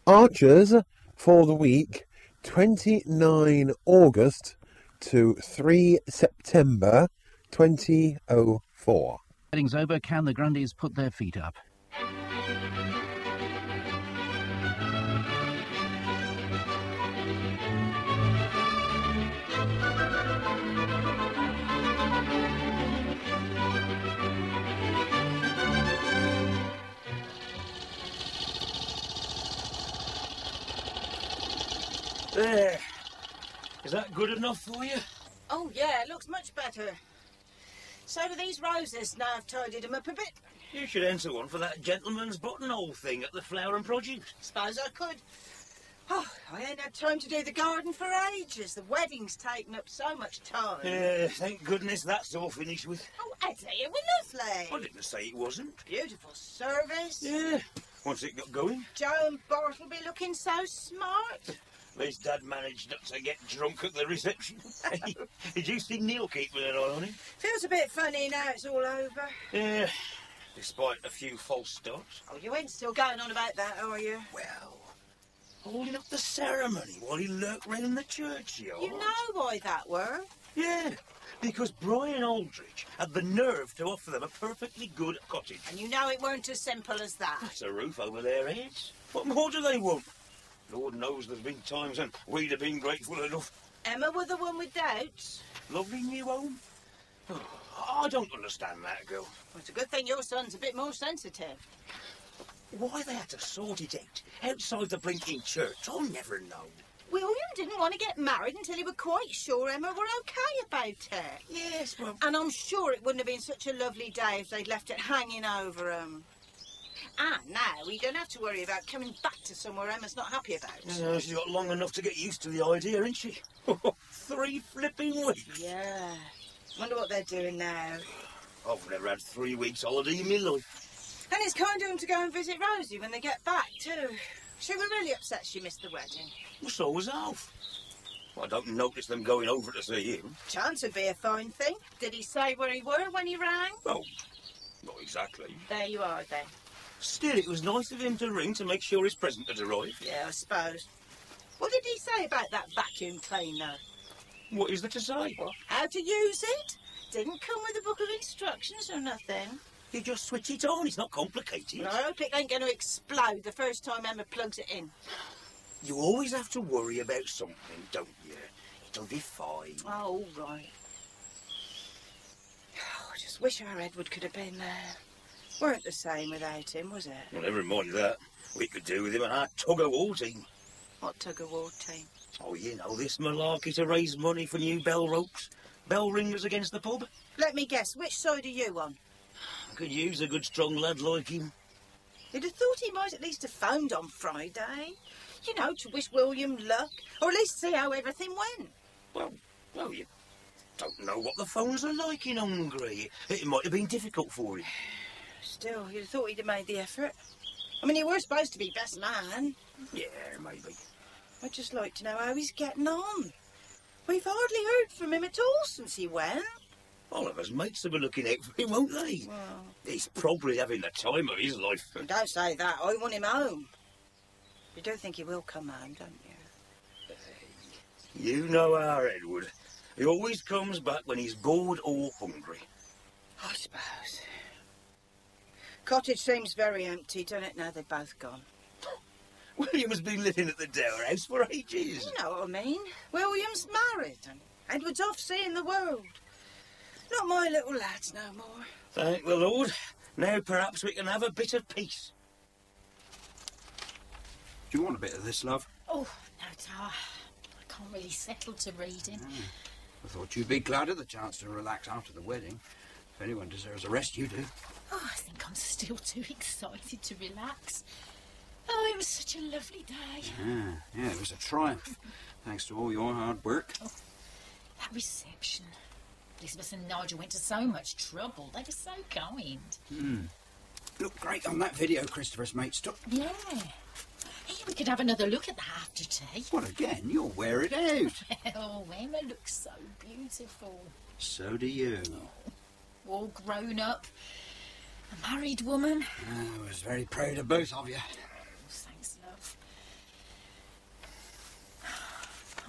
Archers for the week 29 August to 3 September 2004. Wedding's over. Can the Grundys put their feet up? There. Is that good enough for you? Oh, yeah, it looks much better. So do these roses now I've tidied them up a bit. You should enter one for that gentleman's buttonhole thing at the Flower and Produce. Suppose I could. Oh, I ain't had time to do the garden for ages. The wedding's taken up so much time. Yeah, thank goodness that's all finished with. Oh, Eddie, it was lovely. I didn't say it wasn't. Beautiful service. Yeah, once it got going. Joe and Bart will be looking so smart. At least Dad managed not to get drunk at the reception. Hey, did you see Neil keeping an eye on him? Feels a bit funny now it's all over. Yeah, despite a few false starts. Oh, you ain't still going on about that, are you? Well, holding up the ceremony while he lurked round the churchyard. You know why that were? Yeah, because Brian Aldrich had the nerve to offer them a perfectly good cottage. And you know it weren't as simple as that. It's a roof over their heads. What more do they want? Lord knows there's been times when we'd have been grateful enough. Emma were the one with doubts. Lovely new home. Oh, I don't understand that, girl. Well, it's a good thing your son's a bit more sensitive. Why they had to sort it out outside the blinking church, I'll never know. William didn't want to get married until he was quite sure Emma were okay about it. Yes, well... And I'm sure it wouldn't have been such a lovely day if they'd left it hanging over 'em. And now we don't have to worry about coming back to somewhere Emma's not happy about. She's got long enough to get used to the idea, ain't she? 3 flipping weeks. Yeah. Wonder what they're doing now. I've never had 3 weeks holiday in my life. And it's kind of them to go and visit Rosie when they get back, too. She was really upset she missed the wedding. Well, so was Alf. I don't notice them going over to see him. Chance would be a fine thing. Did he say where he were when he rang? Well, not exactly. There you are, then. Still, it was nice of him to ring to make sure his present had arrived. Yeah, I suppose. What did he say about that vacuum cleaner? What is there to say? What? How to use it? Didn't come with a book of instructions or nothing. You just switch it on, it's not complicated. Well, I hope it ain't going to explode the first time Emma plugs it in. You always have to worry about something, don't you? It'll be fine. Oh, all right. Oh, I just wish our Edward could have been there. Weren't the same without him, was it? Well, never mind that. We could do with him and our tug-of-war team. What tug-of-war team? Oh, you know, this malarkey to raise money for new bell ropes. Bell ringers against the pub. Let me guess, which side are you on? I could use a good strong lad like him. You'd have thought he might at least have phoned on Friday. You know, to wish William luck, or at least see how everything went. Well, you don't know what the phones are like in Hungary. It might have been difficult for him. Still, you'd have thought he'd have made the effort. I mean, you were supposed to be best man. Yeah, maybe. I'd just like to know how he's getting on. We've hardly heard from him at all since he went. Oliver's mates will be looking out for him, won't they? Well, He's probably having the time of his life. don't say that. I want him home. You do think he will come home, don't you? You know our Edward. He always comes back when he's bored or hungry. I suppose. Cottage seems very empty, doesn't it, now they're both gone? William's been living at the Dower House for ages. You know what I mean. William's married and Edward's off seeing the world. Not my little lads no more. Thank the Lord. Now perhaps we can have a bit of peace. Do you want a bit of this, love? Oh, no, Tar. I can't really settle to reading. I thought you'd be glad of the chance to relax after the wedding. If anyone deserves a rest, you do. Oh, I think I'm still too excited to relax. Oh, it was such a lovely day. Yeah, it was a triumph, thanks to all your hard work. Oh, that reception. Elizabeth and Nigel went to so much trouble. They were so kind. Looked great on that video Christopher's mates took. Yeah. Hey, we could have another look at that after tea. Well, again, you'll wear it out. Oh, Emma looks so beautiful. So do you. All grown up. A married woman. I was very proud of both of you. Oh, thanks, love.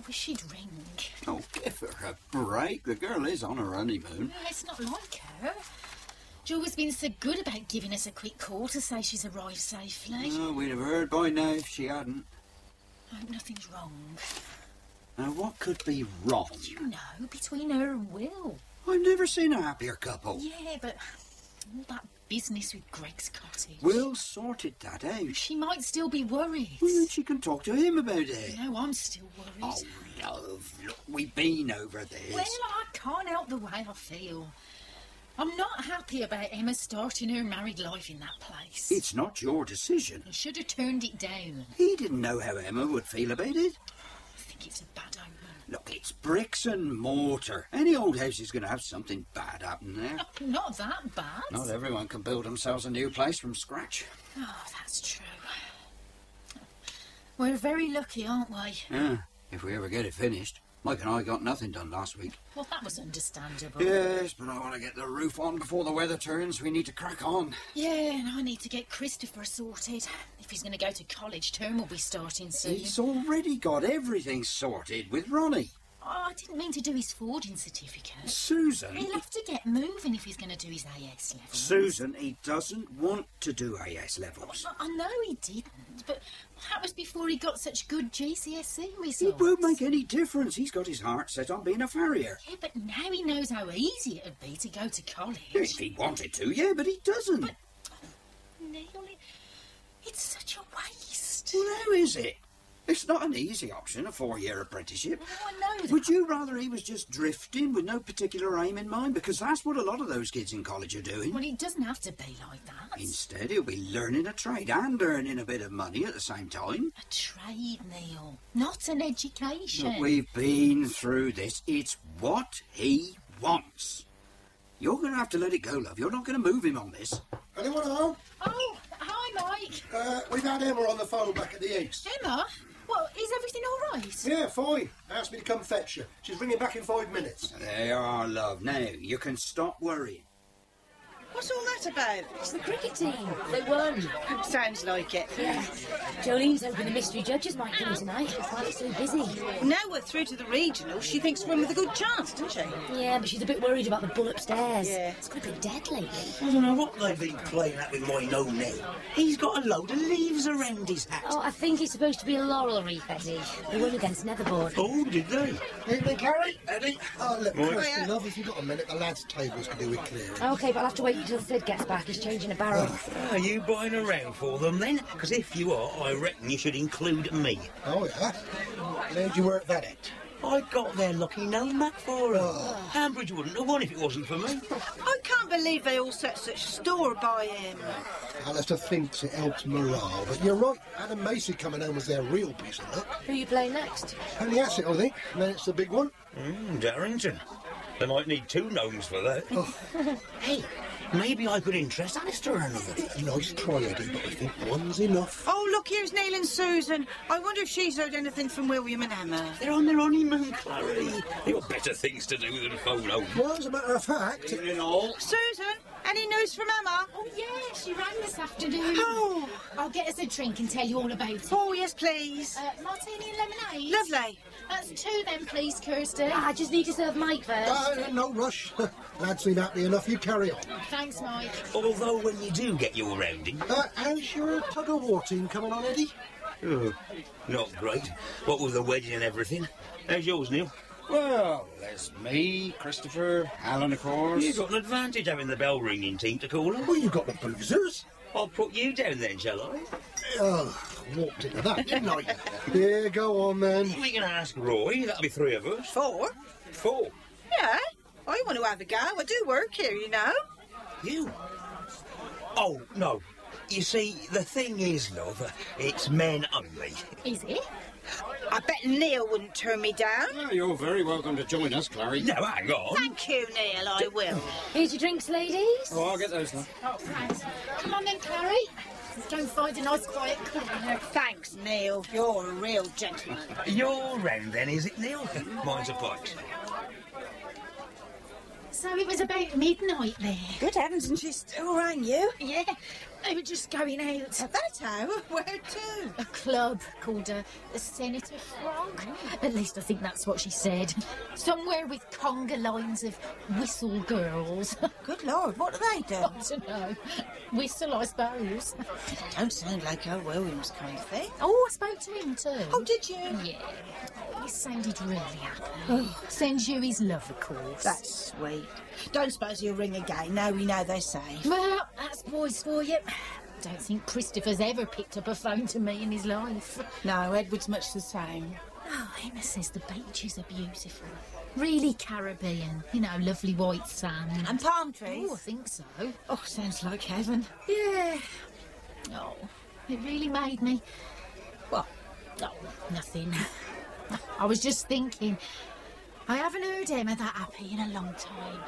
wish she'd ring. Oh, give her a break. The girl is on her honeymoon. No, it's not like her. She's always been so good about giving us a quick call to say she's arrived safely. Oh, we'd have heard by now if she hadn't. I hope nothing's wrong. Now, what could be wrong? You know, between her and Will. I've never seen a happier couple. Yeah, but all that business with Greg's cottage. Will sorted that out. She might still be worried. Well, then she can talk to him about it. No, I'm still worried. Oh, love, look, we've been over this. Well, I can't help the way I feel. I'm not happy about Emma starting her married life in that place. It's not your decision. He should have turned it down. He didn't know how Emma would feel about it. I think it's a bad omen. Look, it's bricks and mortar. Any old house is going to have something bad happen there. Oh, not that bad. Not everyone can build themselves a new place from scratch. Oh, that's true. We're very lucky, aren't we? Yeah, if we ever get it finished. Mike and I got nothing done last week. Well, that was understandable. Yes, but I want to get the roof on before the weather turns. We need to crack on. Yeah, and I need to get Christopher sorted. If he's going to go to college, term will be starting soon. He's already got everything sorted with Ronnie. Oh, I didn't mean to do his forging certificate. Susan. He'll have to get moving if he's going to do his AS levels. Susan, he doesn't want to do AS levels. I know he didn't, but that was before he got such good GCSE results. It won't make any difference. He's got his heart set on being a farrier. Yeah, but now he knows how easy it'd be to go to college. If he wanted to, yeah, but he doesn't. But, Neil, it's such a waste. Well, how is it? It's not an easy option, a 4-year apprenticeship. Oh, I know that. Would you rather he was just drifting with no particular aim in mind? Because that's what a lot of those kids in college are doing. Well, it doesn't have to be like that. Instead, he'll be learning a trade and earning a bit of money at the same time. A trade, Neil, not an education. Look, we've been through this. It's what he wants. You're going to have to let it go, love. You're not going to move him on this. Anyone home? Oh, hi, Mike. We've had Emma on the phone back at the East. Emma? Well, is everything all right? Yeah, fine. Asked me to come fetch you. She's ringing back in 5 minutes. They are, love. Now, you can stop worrying. What's all that about? It's the cricket team. They won. Sounds like it. Yeah. Jolene's hoping the mystery judges might come tonight. Why it's so busy. Now we're through to the regional, she thinks we're in with a good chance, doesn't she? Yeah, but she's a bit worried about the bull upstairs. Yeah. It's got a bit dead lately. I don't know what they've been playing at with my no Nell. He's got a load of leaves around his hat. Oh, I think it's supposed to be a laurel wreath, Eddie. They won against Netherboard. Oh, did they? Evening, Carrie. Eddie? Oh, look, Right. Kirsty, love, if you've got a minute, the lads' tables could do with clearing. Okay, but I'll have to wait until Sid gets back. He's changing a barrel. Are you buying around for them then? Because if you are, I reckon you should include me. Oh, yeah? How'd you work that out? I got their lucky no-mat for them. Hambridge wouldn't have won if it wasn't for me. I can't believe they all set such store by him. Alistair thinks it helps morale, but you're right. Adam Macy coming home was their real piece of luck. Who are you playing next? Only that's it, I think. And then it's the big one. Darrington. They might need 2 gnomes for that. Hey, maybe I could interest Alistair in another. Nice try, Eddie, but I think one's enough. Oh, look, here's Neil and Susan. I wonder if she's heard anything from William and Emma. They're on their honeymoon, Clary. They've got better things to do than phone home. Well, as a matter of fact... Susan, any news from Emma? Oh, yeah, she rang this afternoon. Oh. I'll get us a drink and tell you all about it. Oh, yes, please. Martini and lemonade? Lovely. That's 2 then, please, Kirsty. I just need to serve Mike first. no rush. Lads seem happy enough. You carry on. Thanks, Mike. Although when you do get your rounding... How's your tug-of-war team coming on, Eddie? Oh, not great. What with the wedding and everything. How's yours, Neil? Well, there's me, Christopher, Alan, of course. You've got an advantage having the bell ringing team to call on. Well, you got the boozers. I'll put you down then, shall I? Walked into that, didn't I? Yeah, go on then. We can ask Roy. That'll be 3 of us. 4? 4. Yeah. I want to have a go. I do work here, you know. You? Oh, no. You see, the thing is, love, it's men only. Is it? I bet Neil wouldn't turn me down. Well, you're very welcome to join us, Clary. No, hang on. Thank you, Neil, I will. Here's your drinks, ladies. Oh, I'll get those, love. Oh, thanks. Come on then, Clary. Let's go and find a nice quiet corner. Thanks, Neil. You're a real gentleman. You're round then, is it, Neil? Mine's a pint. So it was about midnight there. Good heavens, and she still rang you? Yeah. They were just going out. That's how? Where to? A club called the Senator Frog. At least I think that's what she said. Somewhere with conga lines of whistle girls. Good Lord, what do they do? I don't know. Whistle, I suppose. Don't sound like old Williams kind of thing. Oh, I spoke to him too. Oh, did you? Yeah. Oh, he sounded really happy. Sends you his love, of course. That's sweet. Don't suppose he'll ring again. Now we know they're safe. Well, that's boys for you. Don't think Christopher's ever picked up a phone to me in his life. No, Edward's much the same. Oh, Emma says the beaches are beautiful. Really Caribbean. You know, lovely white sand. And palm trees? Oh, I think so. Oh, sounds like heaven. Yeah. Oh, it really made me... What? Oh, nothing. I was just thinking, I haven't heard Emma that happy in a long time.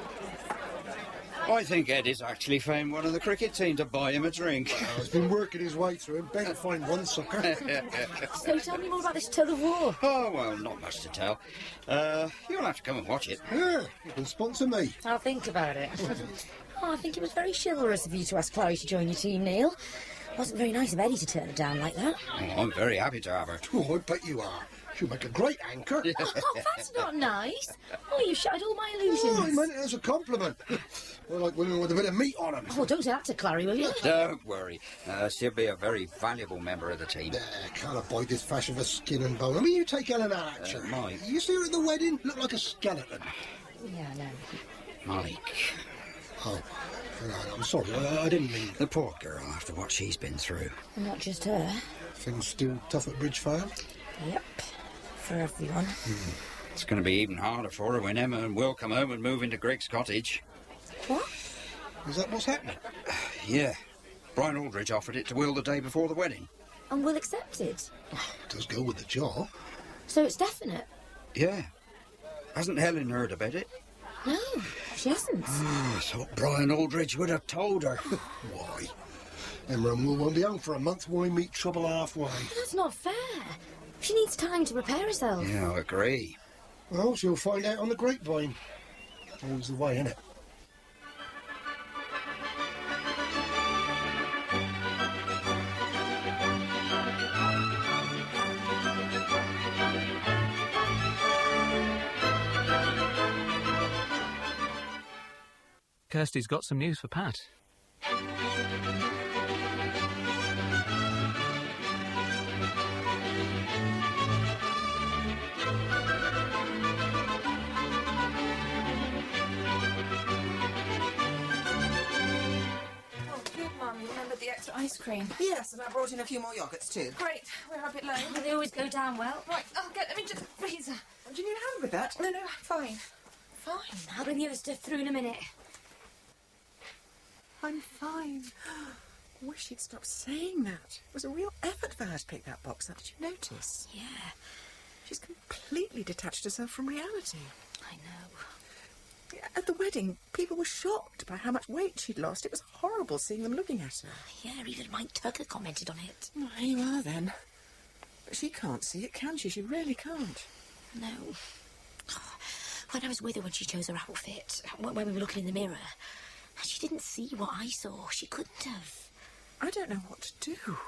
I think Ed has actually found one of the cricket team to buy him a drink. Oh, he's been working his way through and better find one sucker. So tell me more about this tug of war. Oh, well, not much to tell. You'll have to come and watch it. Yeah, you can sponsor me. I'll think about it. Oh, I think it was very chivalrous of you to ask Chloe to join your team, Neil. Wasn't very nice of Eddie to turn her down like that. Oh, I'm very happy to have her. Oh, I bet you are. She'll make a great anchor. Oh, that's not nice. Oh, you shattered all my Oh, I illusions. meant it as a compliment. We're like women with a bit of meat on them. Oh, don't say that to Clary, will you? Don't worry. She'll be a very valuable member of the team. Can't abide this fashion for skin and bone. I mean, you take Ellen Archer. Mike. You see her at the wedding? Look like a skeleton. Yeah, no. Mike. Oh, no, I'm sorry. I didn't mean... The poor girl, after what she's been through. Not just her. Things still tough at Bridgefarm? Yep. For everyone. It's going to be even harder for her when Emma and Will come home and move into Greg's cottage. What? Is that what's happening? Yeah. Brian Aldridge offered it to Will the day before the wedding. And Will accept it? It does go with the job. So it's definite? Yeah. Hasn't Helen heard about it? No, she hasn't. I thought Brian Aldridge would have told her. Why? Emma and Will won't be home for a month. Why meet trouble halfway? That's not fair. She needs time to prepare herself. Yeah, I agree. Well, she'll find out on the grapevine. Always the way, innit? Kirsty's got some news for Pat. The extra ice cream. Yes, and I brought in a few more yoghurts too. Great, we're a bit low. They always go down well. Right, I'll get them into the freezer. Do you need a hand with that? No, fine. Fine. I'll bring the other stuff through in a minute. I'm fine. Wish you'd stop saying that. It was a real effort for her to pick that box up. Did you notice? Yeah, She's completely detached herself from reality. I know. At the wedding, people were shocked by how much weight she'd lost. It was horrible seeing them looking at her. Yeah, even Mike Tucker commented on it. Well, there you are then. But she can't see it, can she? She really can't. No. When I was with her when she chose her outfit, when we were looking in the mirror, she didn't see what I saw. She couldn't have. I don't know what to do.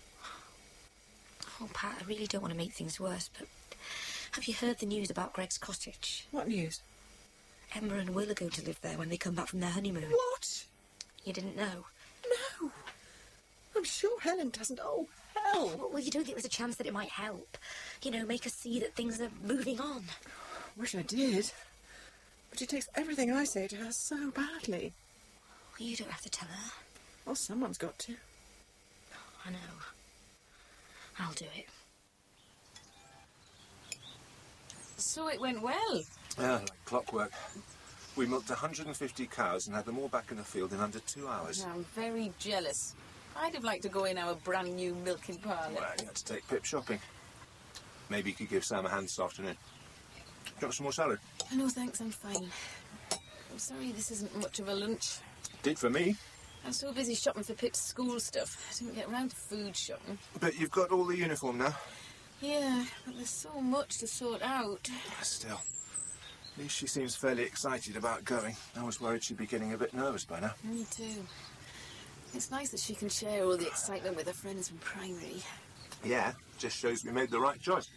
Oh, Pat, I really don't want to make things worse, but have you heard the news about Greg's cottage? What news? Emma and Will are going to live there when they come back from their honeymoon. What? You didn't know? No. I'm sure Helen doesn't. Oh, hell. Well, you don't think there's a chance that it might help? You know, make us see that things are moving on. Wish I did. But she takes everything I say to her so badly. Well, you don't have to tell her. Well, someone's got to. I know. I'll do it. So it went well. Yeah, like clockwork. We milked 150 cows and had them all back in the field in under 2 hours. I'm very jealous. I'd have liked to go in our brand new milking parlour. Well, you had to take Pip shopping. Maybe you could give Sam a hand this afternoon. Do you want some more salad? No, thanks, I'm fine. I'm sorry this isn't much of a lunch. Did for me. I'm so busy shopping for Pip's school stuff. I didn't get round to food shopping. But you've got all the uniform now. Yeah, but there's so much to sort out. Still, at least she seems fairly excited about going. I was worried she'd be getting a bit nervous by now. Me too. It's nice that she can share all the excitement with her friends from primary. Yeah, just shows we made the right choice.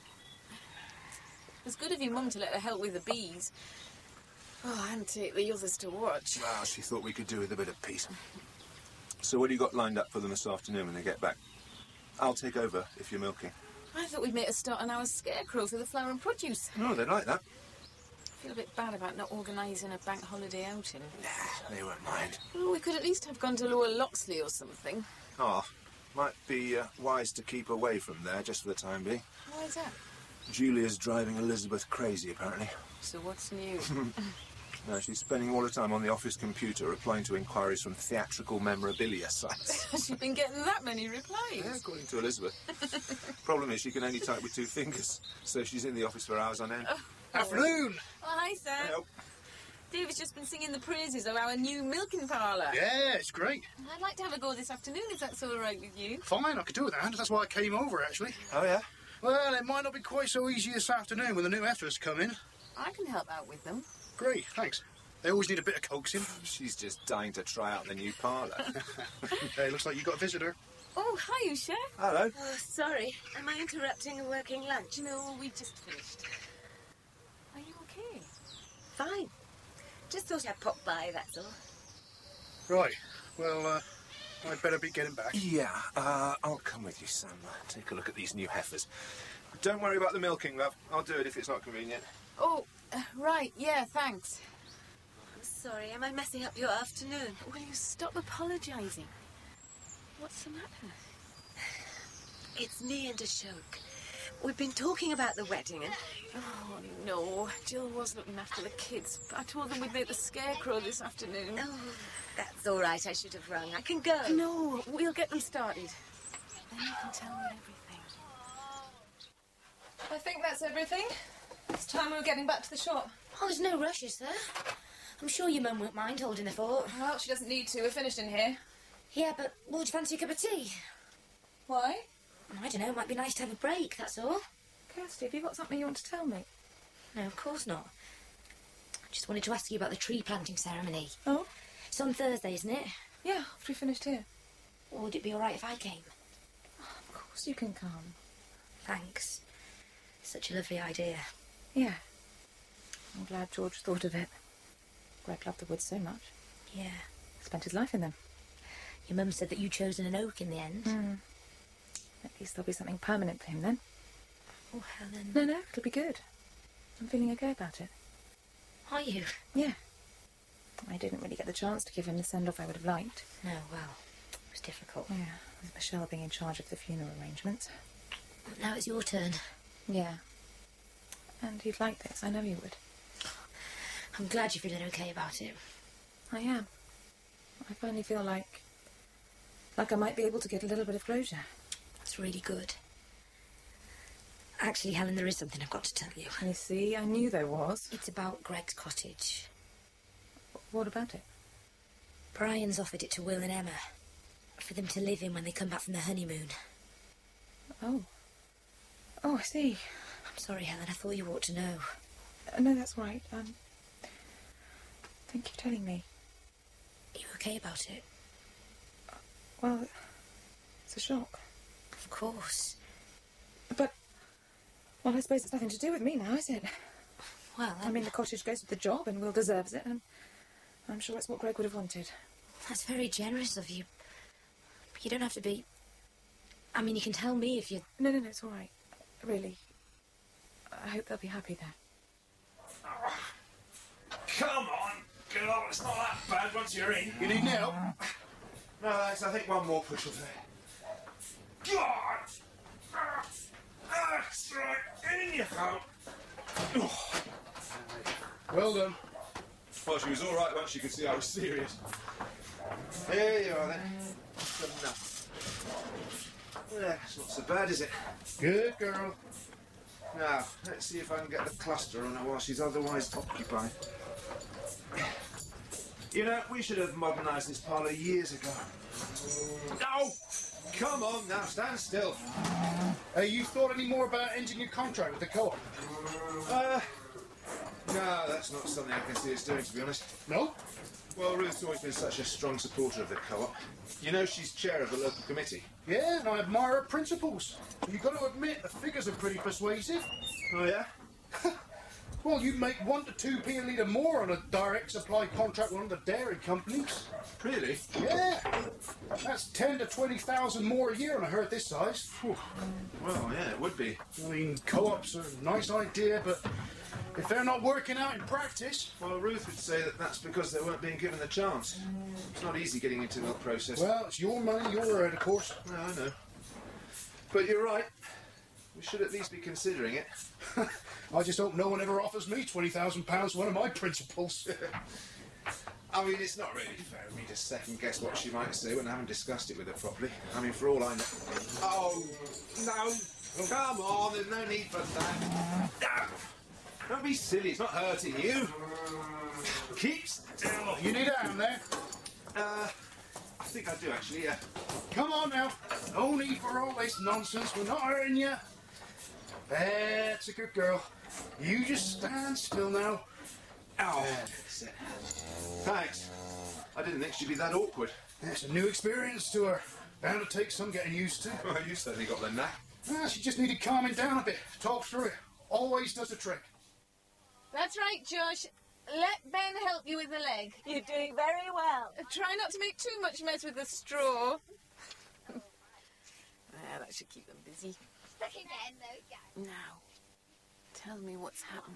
It's good of your mum to let her help with the bees. Oh, and take the others to watch. Well, she thought we could do with a bit of peace. So what do you got lined up for them this afternoon when they get back? I'll take over if you're milking. I thought we'd make a start on our scarecrow for the flower and produce. Oh, they'd like that. I feel a bit bad about not organising a bank holiday outing. Nah, they won't mind. Well, we could at least have gone to Lower Loxley or something. Oh, might be wise to keep away from there just for the time being. Why is that? Julia's driving Elizabeth crazy, apparently. So what's new? No, she's spending all her time on the office computer replying to inquiries from theatrical memorabilia sites. Has she been getting that many replies? Yeah, according to Elizabeth. Problem is she can only type with 2 fingers, so she's in the office for hours on end. Afternoon. Oh, hi, sir. Hello. David's just been singing the praises of our new milking parlour. Yeah, it's great. I'd like to have a go this afternoon, if that's all right with you. Fine, I could do with that. That's why I came over, actually. Oh, yeah? Well, it might not be quite so easy this afternoon when the new heifers come in. I can help out with them. Great, thanks. They always need a bit of coaxing. She's just dying to try out the new parlour. Hey, looks like you got a visitor. Oh, hi, Usha. Hello. Oh, sorry. Am I interrupting a working lunch? No, we just finished. Are you okay? Fine. Just thought I'd pop by, that's all. Right, well, I'd better be getting back. Yeah, I'll come with you, Sam. Take a look at these new heifers. Don't worry about the milking, love. I'll do it if it's not convenient. Oh, right, yeah, thanks. I'm sorry, am I messing up your afternoon? Will you stop apologising? What's the matter? It's me and Ashok. We've been talking about the wedding and... Oh, no. Jill was looking after the kids. I told them we'd make the scarecrow this afternoon. Oh, that's all right. I should have rung. I can go. No, we'll get them started. Then you can tell me everything. I think that's everything. It's time we were getting back to the shop. Oh, there's no rush, is there? I'm sure your mum won't mind holding the fort. Well, she doesn't need to. We're finished in here. Yeah, but would you fancy a cup of tea? Why? I don't know, it might be nice to have a break, that's all. Kirsty, have you got something you want to tell me? No, of course not. I just wanted to ask you about the tree planting ceremony. Oh? It's on Thursday, isn't it? Yeah, after we finished here. Or would it be all right if I came? Oh, of course you can come. Thanks. Such a lovely idea. Yeah. I'm glad George thought of it. Greg loved the woods so much. Yeah. Spent his life in them. Your mum said that you'd chosen an oak in the end. At least there'll be something permanent for him then. Oh, Helen. No, it'll be good. I'm feeling okay about it. Are you? Yeah. I didn't really get the chance to give him the send-off I would have liked. No, well, it was difficult. Yeah, with Michelle being in charge of the funeral arrangements. But now it's your turn. Yeah. And you'd like this, I know you would. I'm glad you're feeling okay about it. I am. I finally feel like I might be able to get a little bit of closure. That's really good. Actually, Helen, there is something I've got to tell you. You see, I knew there was. It's about Greg's cottage. What about it? Brian's offered it to Will and Emma for them to live in when they come back from their honeymoon. Oh. Oh, I see. I'm sorry, Helen. I thought you ought to know. No, that's right. Thank you for telling me. Are you okay about it? Well, it's a shock. Of course. But, well, I suppose it's nothing to do with me now, is it? Well, I mean, the cottage goes with the job and Will deserves it, and I'm sure it's what Greg would have wanted. That's very generous of you. You don't have to be... I mean, you can tell me if you... No, it's all right. Really. I hope they'll be happy there. Come on, girl. It's not that bad once you're in. You need help? No, thanks. I think one more push will do. God! That's right. In you go. Well done. Well, she was all right once she could see I was serious. Here you are, then. Good enough. Yeah, it's not so bad, is it? Good girl. Now, let's see if I can get the cluster on her while she's otherwise occupied. You know, we should have modernised this parlour years ago. No! Come on now, stand still. Hey, you thought any more about ending your contract with the co-op? No, that's not something I can see us doing, to be honest. No? Well, Ruth's always been such a strong supporter of the co-op. You know she's chair of the local committee. Yeah, and I admire her principles. You've got to admit, the figures are pretty persuasive. Oh, yeah? Well, you make 1 to 2p a litre more on a direct supply contract with one of the dairy companies. Really? Yeah. That's 10 to 20,000 more a year on a herd this size. Whew. Well, yeah, it would be. I mean, co-ops are a nice idea, but if they're not working out in practice... Well, Ruth would say that that's because they weren't being given the chance. It's not easy getting into the milk process. Well, it's your money, your herd, of course. No, I know. But you're right. We should at least be considering it. I just hope no one ever offers me £20,000 for one of my principles. I mean, it's not really fair of me to second-guess what she might say when I haven't discussed it with her properly. I mean, for all I know... Oh, no. Come on, there's no need for that. Don't be silly, it's not hurting you. Keep still. You need a hand there? I think I do, actually, yeah. Come on now. No need for all this nonsense. We're not hurting you. That's a good girl. You just stand still now. Ow. That's it. Thanks. I didn't think she'd be that awkward. It's a new experience to her. Bound to take some getting used to. Well, you certainly got the knack. She just needed calming down a bit. Talk through it. Always does the trick. That's right, Josh. Let Ben help you with the leg. You're doing very well. Try not to make too much mess with the straw. That should keep them busy. Now, tell me what's happened.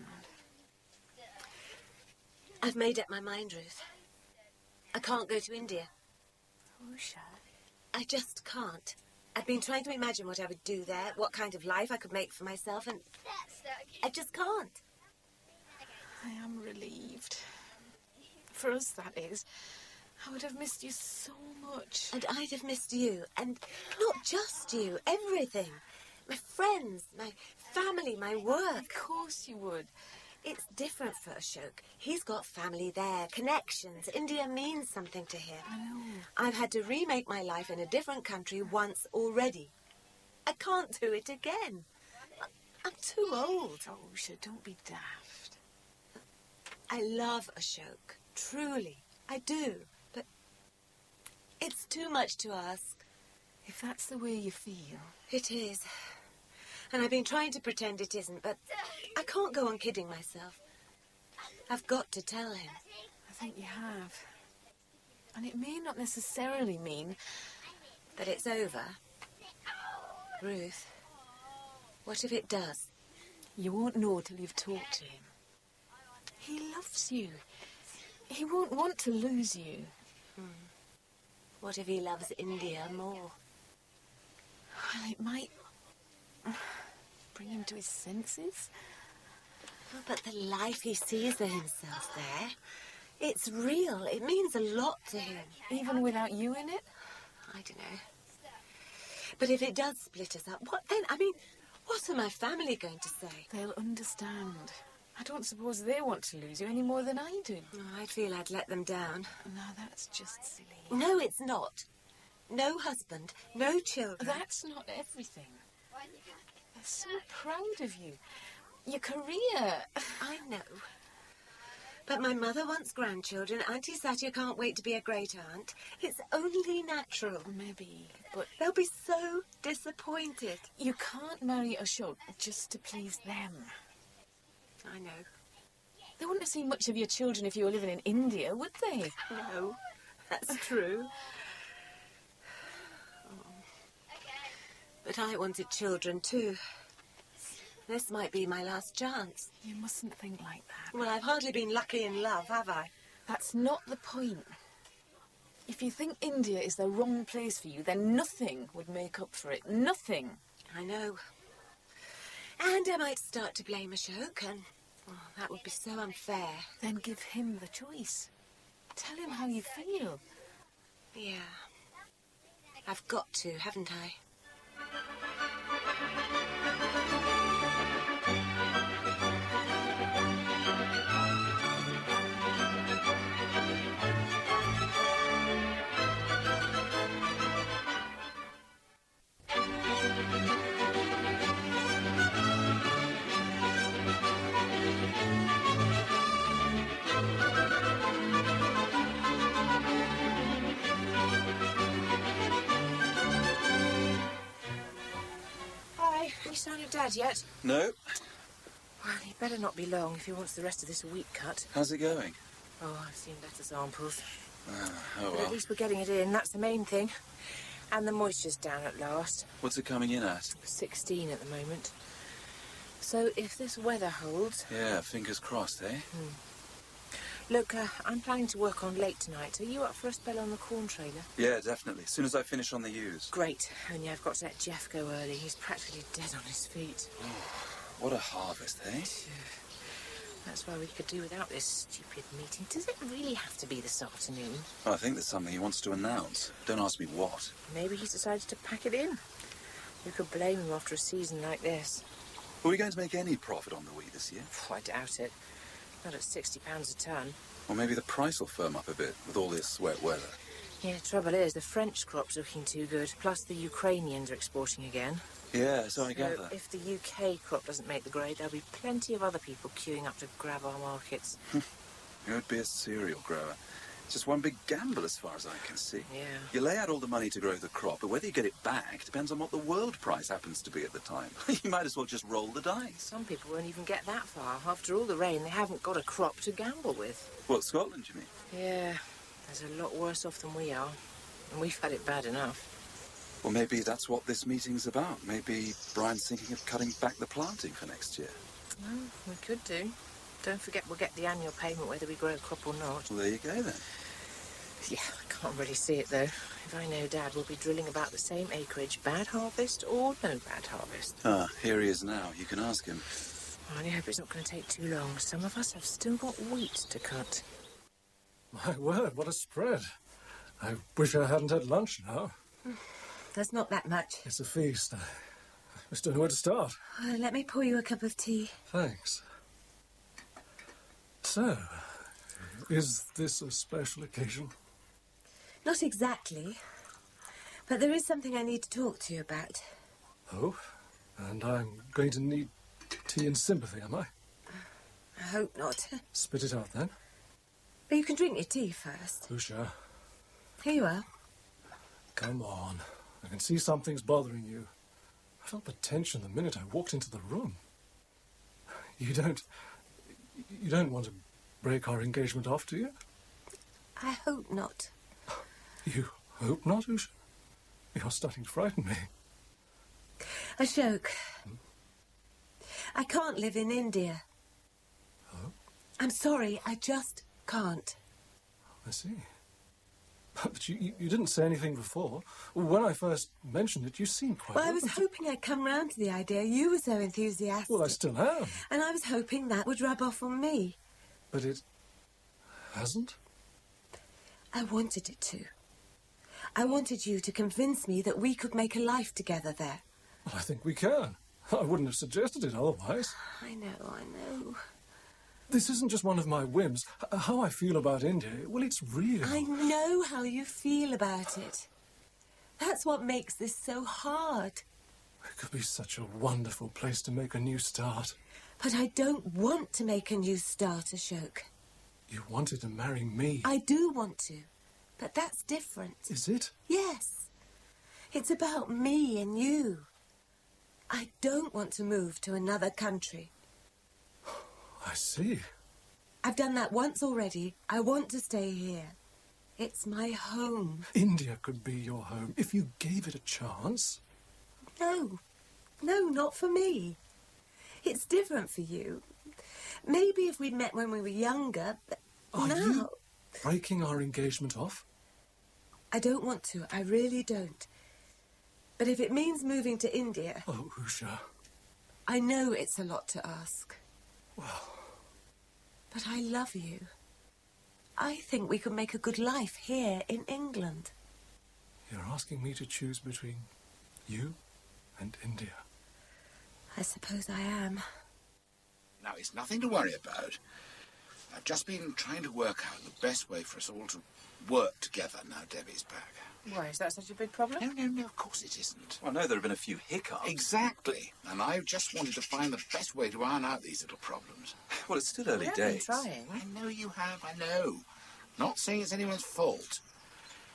I've made up my mind, Ruth. I can't go to India. Usha. I just can't. I've been trying to imagine what I would do there, what kind of life I could make for myself, and I just can't. I am relieved. For us, that is. I would have missed you so much. And I'd have missed you, and not just you, everything. My friends, my family, my work. Of course you would. It's different for Ashok. He's got family there, connections. India means something to him. I know. I've had to remake my life in a different country once already. I can't do it again. I'm too old. Oh, Usha, don't be daft. I love Ashok, truly. I do. But it's too much to ask. If that's the way you feel. It is. And I've been trying to pretend it isn't, but I can't go on kidding myself. I've got to tell him. I think you have. And it may not necessarily mean that it's over. Ruth, what if it does? You won't know till you've talked to him. He loves you. He won't want to lose you. What if he loves India more? Well, it might bring him to his senses. Oh, but the life he sees for himself there, it's real. It means a lot to him. Even without you in it? I don't know. But if it does split us up, what then? I mean, what are my family going to say? They'll understand. I don't suppose they want to lose you any more than I do. Oh, I feel I'd let them down. No, that's just silly. No, it's not. No husband, no children. That's not everything. They're so proud of you. Your career. I know. But my mother wants grandchildren. Auntie Satya can't wait to be a great-aunt. It's only natural. Maybe, but... They'll be so disappointed. You can't marry Ashok just to please them. I know. They wouldn't have seen much of your children if you were living in India, would they? No, that's true. But I wanted children too. This might be my last chance. You mustn't think like that. Well, I've hardly been lucky in love, have I? That's not the point. If you think India is the wrong place for you, then nothing would make up for it. Nothing. I know. And I might start to blame Ashok, and that would be so unfair. Then give him the choice. Tell him how you feel. Yeah. I've got to, haven't I? down at Dad yet? No. Well, he better not be long if he wants the rest of this wheat cut. How's it going? Oh, I've seen better samples. Oh, But well. at least we're getting it in, that's the main thing. And the moisture's down at last. What's it coming in at? 16 at the moment. So if this weather holds... Yeah, fingers crossed, eh? Look, I'm planning to work on late tonight. Are you up for a spell on the corn trailer? Yeah, definitely. As soon as I finish on the ewes. Great. Only I've got to let Jeff go early. He's practically dead on his feet. What a harvest, eh? That's why we could do without this stupid meeting. Does it really have to be this afternoon? Well, I think there's something he wants to announce. Don't ask me what. Maybe he's decided to pack it in. Who could blame him after a season like this? Are we going to make any profit on the wheat this year? I doubt it. Not at £60 a tonne. Or maybe the price will firm up a bit with all this wet weather. Yeah, trouble is, the French crop's looking too good. Plus the Ukrainians are exporting again. Yeah, so I gather. If the UK crop doesn't make the grade, there'll be plenty of other people queuing up to grab our markets. It would be a cereal grower. It's just one big gamble as far as I can see. Yeah. You lay out all the money to grow the crop, but whether you get it back depends on what the world price happens to be at the time. You might as well just roll the dice. Some people won't even get that far. After all the rain, they haven't got a crop to gamble with. What, Scotland, you mean? Yeah, there's a lot worse off than we are. And we've had it bad enough. Well, maybe that's what this meeting's about. Maybe Brian's thinking of cutting back the planting for next year. Well, we could do. Don't forget we'll get the annual payment whether we grow a crop or not. Well, there you go, then. Yeah, I can't really see it, though. If I know Dad, we'll be drilling about the same acreage, bad harvest or no bad harvest. Ah, here he is now. You can ask him. I only hope it's not going to take too long. Some of us have still got wheat to cut. My word, what a spread. I wish I hadn't had lunch now. There's not that much. It's a feast. I just don't know where to start. Let me pour you a cup of tea. Thanks. So, is this a special occasion? Not exactly. But there is something I need to talk to you about. Oh, and I'm going to need tea and sympathy, am I? I hope not. Spit it out, then. But you can drink your tea first. Usha, Here you are. come on. I can see something's bothering you. I felt the tension the minute I walked into the room. You don't want to break our engagement off, do you? I hope not. You hope not, Usha? You're starting to frighten me. Ashok, I can't live in India. Oh? I'm sorry, I just can't. I see. But you didn't say anything before. When I first mentioned it, you seemed quite... Well, I was open to- hoping I'd come round to the idea. You were so enthusiastic. Well, I still am. And I was hoping that would rub off on me. But it hasn't? I wanted it to. I wanted you to convince me that we could make a life together there. Well, I think we can. I wouldn't have suggested it otherwise. I know. This isn't just one of my whims. How I feel about India, well, it's real. I know how you feel about it. That's what makes this so hard. It could be such a wonderful place to make a new start. But I don't want to make a new start, Ashok. You wanted to marry me. I do want to, but that's different. Is it? Yes. It's about me and you. I don't want to move to another country. I see. I've done that once already. I want to stay here. It's my home. India could be your home if you gave it a chance. No, not for me. It's different for you. Maybe if we'd met when we were younger, but Are now... you breaking our engagement off? I don't want to. I really don't. But if it means moving to India... Oh, Usha. I know it's a lot to ask. Well... But I love you. I think we could make a good life here in England. You're asking me to choose between you and India. I suppose I am. Now, it's nothing to worry about. I've just been trying to work out the best way for us all to work together now Debbie's back. Why, is that such a big problem? No, of course it isn't. Well, I know there have been a few hiccups. Exactly. And I just wanted to find the best way to iron out these little problems. Well, it's still early We have been days. trying. I know you have, I know. Not saying it's anyone's fault.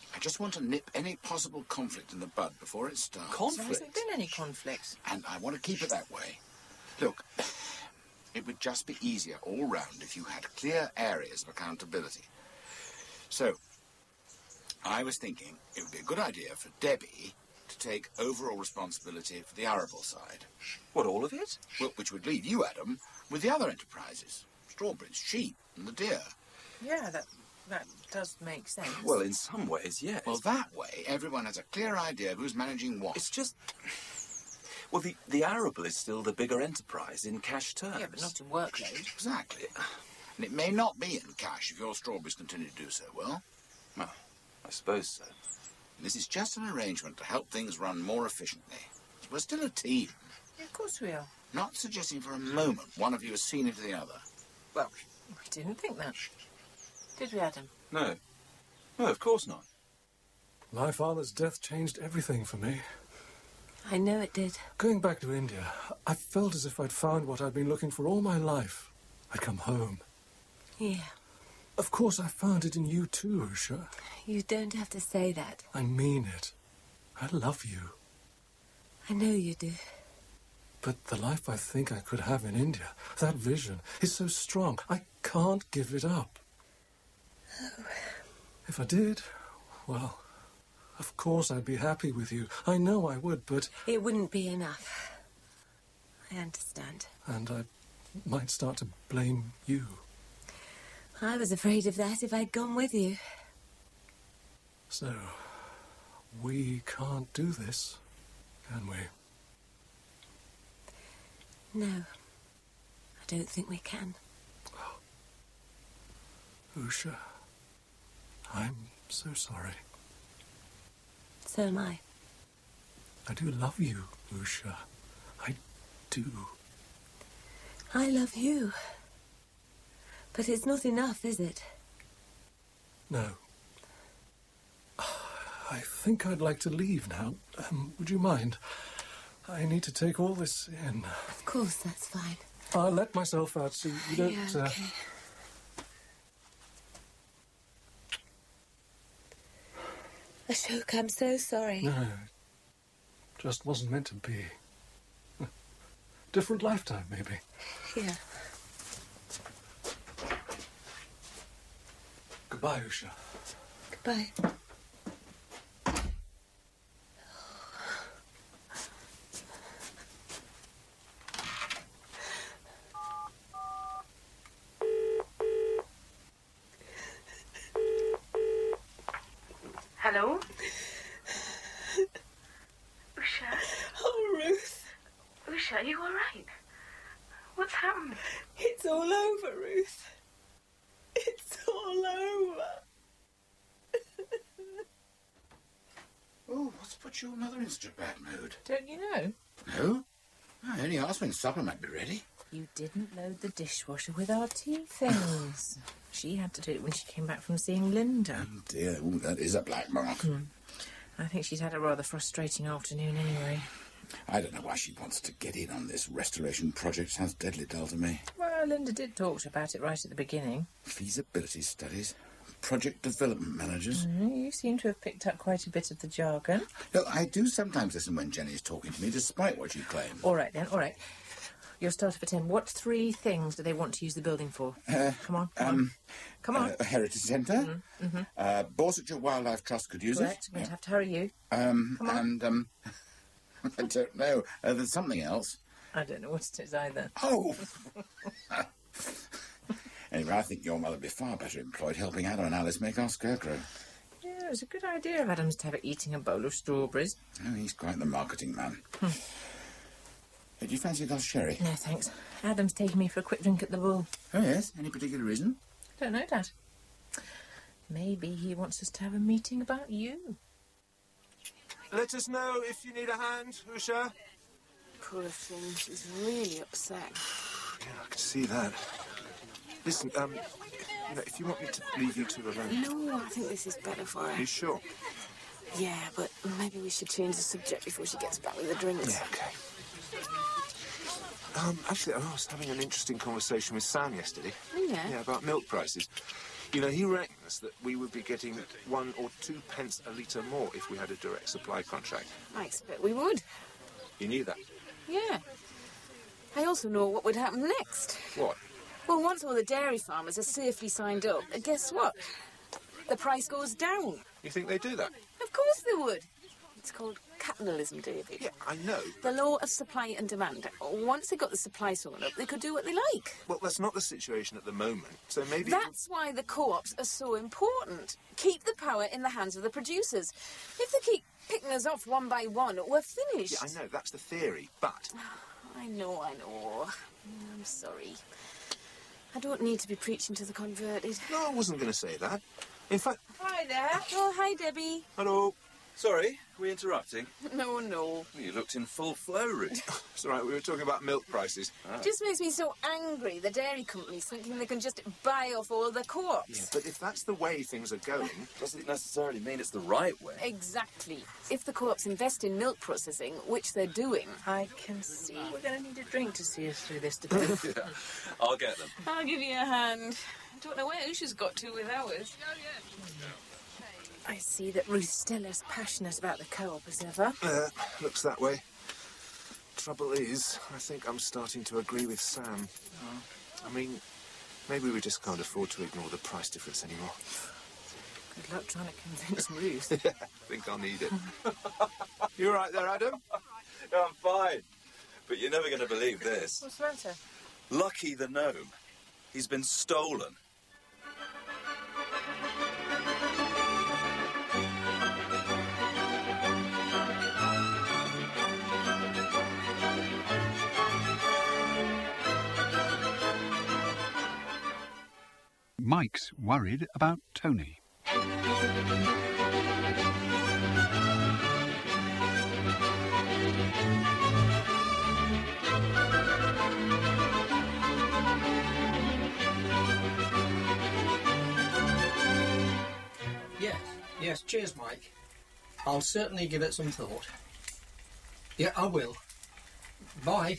I just want to nip any possible conflict in the bud before it starts. There hasn't been any conflict. And I want to keep it that way. Look, it would just be easier all round if you had clear areas of accountability. So, I was thinking it would be a good idea for Debbie to take overall responsibility for the arable side. What, all of it? Well, which would leave you, Adam, with the other enterprises. Strawberries, sheep, and the deer. Yeah, that does make sense. Well, in some ways, yes. Well, that way, everyone has a clear idea of who's managing what. It's just... Well, the arable is still the bigger enterprise in cash terms. Yeah, but not in workload. Exactly. And it may not be in cash if your strawberries continue to do so well. Well, I suppose so. This is just an arrangement to help things run more efficiently. We're still a team. Yeah, of course we are. Not suggesting for a moment one of you has seen into the other. Well, we didn't think that. Did we, Adam? No. No, of course not. My father's death changed everything for me. I know it did. Going back to India, I felt as if I'd found what I'd been looking for all my life. I'd come home. Yeah. Of course, I found it in you too, Usha. You don't have to say that. I mean it. I love you. I know you do. But the life I think I could have in India, that vision, is so strong. I can't give it up. Oh. If I did, well, of course I'd be happy with you. I know I would, but... It wouldn't be enough. I understand. And I might start to blame you. I was afraid of that if I'd gone with you. So, we can't do this, can we? No, I don't think we can. Usha, I'm so sorry. So am I. I do love you, Usha. I do. I love you. But it's not enough, is it? No. I think I'd like to leave now. Would you mind? I need to take all this in. Of course, that's fine. I'll let myself out so you don't... Yeah, okay. Ashok, I'm so sorry. No, just wasn't meant to be. Different lifetime, maybe. Yeah. Goodbye, Usha. Goodbye. Hello? Usha? Oh, Ruth. Usha, are you all right? What's happened? It's all over, Ruth. It's all over. Oh, what's put your mother in such a bad mood? Don't you know? No? I only asked when supper might be ready. You didn't load the dishwasher with our tea things. She had to do it when she came back from seeing Linda. Oh dear, ooh, that is a black mark. I think she's had a rather frustrating afternoon anyway. I don't know why she wants to get in on this restoration project. Sounds deadly dull to me. Well, Linda did talk about it right at the beginning. Feasibility studies, project development managers. You seem to have picked up quite a bit of the jargon. No, I do sometimes listen when Jenny's talking to me, despite what you claim. All right, then, all right. You're started for 10. What 3 things do they want to use the building for? Come on, come on. Come on. A heritage centre. Borsetshire Wildlife Trust could use Correct. it. I'm going to have to hurry you. Come on. And, I don't know. There's something else. I don't know what it is either. Oh! Anyway, I think your mother would be far better employed helping Adam and Alice make our scarecrow. Yeah, it was a good idea of Adam's to have it eating a bowl of strawberries. Oh, he's quite the marketing man. Do you fancy a glass of sherry? No, thanks. Adam's taking me for a quick drink at the Bull. Oh, yes? Any particular reason? Don't know, Dad. Maybe he wants us to have a meeting about you. Let us know if you need a hand, Usha. Poor thing, she's really upset. Yeah, I can see that. Listen, if you want me to leave you two alone... No, I think this is better for her. Are you sure? Yeah, but maybe we should change the subject before she gets back with the drinks. Yeah, OK. Actually, I was having an interesting conversation with Sam yesterday. Oh, yeah? Yeah, about milk prices. You know, he reckons that we would be getting 1 or 2 pence a litre more if we had a direct supply contract. I expect we would. You knew that? Yeah. I also know what would happen next. What? Well, once all the dairy farmers are safely signed up, guess what? The price goes down. You think they do that? Of course they would. It's called capitalism, David. Yeah, I know. The law of supply and demand. Once they got the supply sewn up, they could do what they like. Well, that's not the situation at the moment, so maybe... That's why the co-ops are so important. Keep the power in the hands of the producers. If they keep picking us off one by one, we're finished. Yeah, I know, that's the theory, but... I know. I'm sorry. I don't need to be preaching to the converted. No, I wasn't going to say that. In fact... Hi there. Oh, hi, Debbie. Hello. Sorry, we interrupting? No. Well, you looked in full flow, Ruth. It's all right, we were talking about milk prices. It just makes me so angry, the dairy companies thinking they can just buy off all the co-ops. Yeah, but if that's the way things are going... Doesn't necessarily mean it's the right way. Exactly. If the co-ops invest in milk processing, which they're doing... I can see we're going to need a drink to see us through this debate. Yeah, I'll get them. I'll give you a hand. I don't know where Usha's got to with ours. I see that Ruth's still as passionate about the co-op as ever. Looks that way. Trouble is, I think I'm starting to agree with Sam. I mean, maybe we just can't afford to ignore the price difference anymore. Good luck trying to convince Ruth. Yeah, I think I'll need it. You all right there, Adam? No, I'm fine. But you're never going to believe this. What's the matter? Lucky the gnome. He's been stolen. Mike's worried about Tony. Yes, cheers, Mike. I'll certainly give it some thought. Yeah, I will. Bye.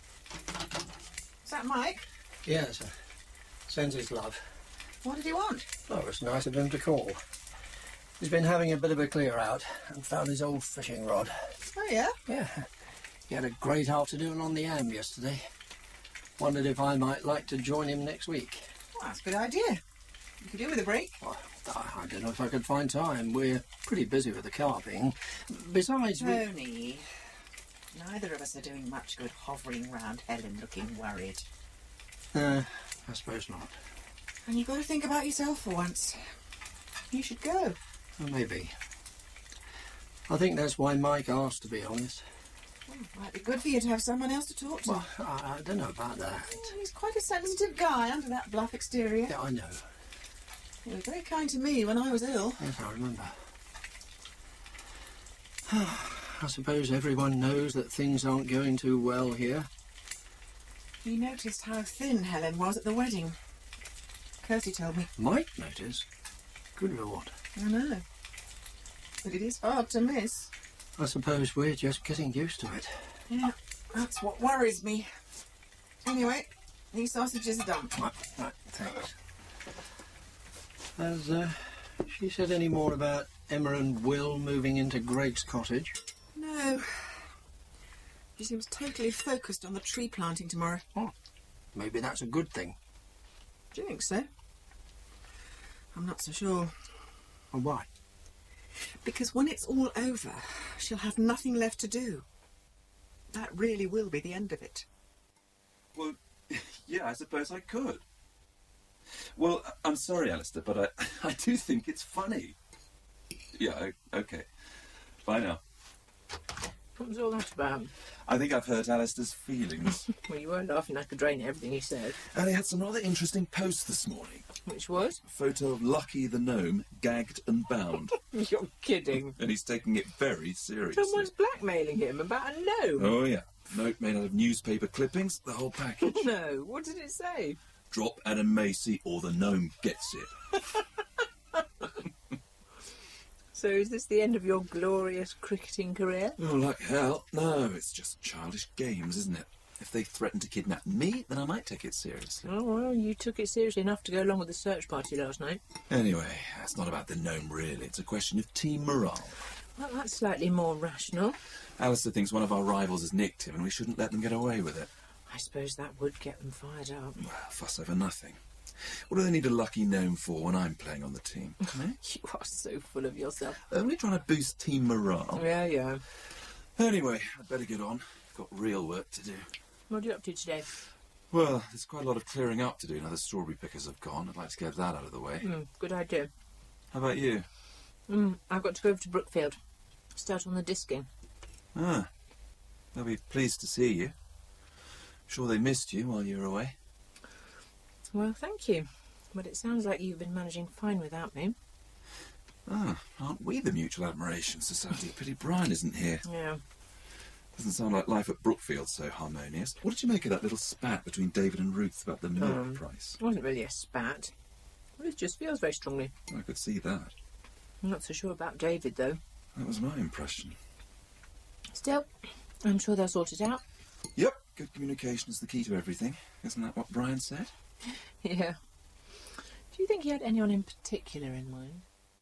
Is that Mike? Yes, sends his love. What did he want? Oh, it's nice of him to call. He's been having a bit of a clear out and found his old fishing rod. Oh, yeah? Yeah. He had a great afternoon on the Am yesterday. Wondered if I might like to join him next week. Well, that's a good idea. You could do with a break. Well, I don't know if I could find time. We're pretty busy with the carving. Besides, Tony, neither of us are doing much good hovering round Helen looking worried. I suppose not. And you've got to think about yourself for once. You should go. Well, maybe. I think that's why Mike asked, to be honest. Well, it might be good for you to have someone else to talk to. Well, I don't know about that. He's quite a sensitive guy under that bluff exterior. Yeah, I know. He was very kind to me when I was ill. Yes, I remember. I suppose everyone knows that things aren't going too well here. You noticed how thin Helen was at the wedding. Kirsty told me. Mike noticed? Good Lord. I know. But it is hard to miss. I suppose we're just getting used to it. Yeah, that's what worries me. Anyway, these sausages are done. Right, thanks. Has she said any more about Emma and Will moving into Greg's cottage? No. She seems totally focused on the tree planting tomorrow. Oh, maybe that's a good thing. Do you think so? I'm not so sure. And why? Because when it's all over, she'll have nothing left to do. That really will be the end of it. Well, yeah, I suppose I could. Well, I'm sorry, Alistair, but I do think it's funny. Yeah, OK. Bye now. What was all that about? I think I've hurt Alistair's feelings. Well, you weren't laughing like a drain at everything he said. And he had some rather interesting posts this morning. Which was? A photo of Lucky the gnome, gagged and bound. You're kidding. And he's taking it very seriously. Someone's blackmailing him about a gnome. Oh, yeah. Note made out of newspaper clippings, the whole package. No, what did it say? Drop Adam Macy or the gnome gets it. So is this the end of your glorious cricketing career? Oh, like hell. No, it's just childish games, isn't it? If they threatened to kidnap me, then I might take it seriously. Oh, well, you took it seriously enough to go along with the search party last night. Anyway, that's not about the gnome, really. It's a question of team morale. Well, that's slightly more rational. Alistair thinks one of our rivals has nicked him, and we shouldn't let them get away with it. I suppose that would get them fired up. Well, fuss over nothing. What do they need a lucky gnome for when I'm playing on the team? You are so full of yourself. Only trying to boost team morale. Yeah. Anyway, I'd better get on. I've got real work to do. What are you up to today? Well, there's quite a lot of clearing up to do now the strawberry pickers have gone. I'd like to get that out of the way. Good idea. How about you? I've got to go over to Brookfield. Start on the disking. Ah, they'll be pleased to see you. Sure they missed you while you were away. Well, thank you. But it sounds like you've been managing fine without me. Ah, aren't we the Mutual Admiration Society? Pity Brian isn't here. Yeah. Doesn't sound like life at Brookfield so harmonious. What did you make of that little spat between David and Ruth about the milk price? It wasn't really a spat. Ruth just feels very strongly. I could see that. I'm not so sure about David, though. That was my impression. Still, I'm sure they'll sort it out. Yep, good communication is the key to everything. Isn't that what Brian said? Yeah. Do you think he had anyone in particular in mind?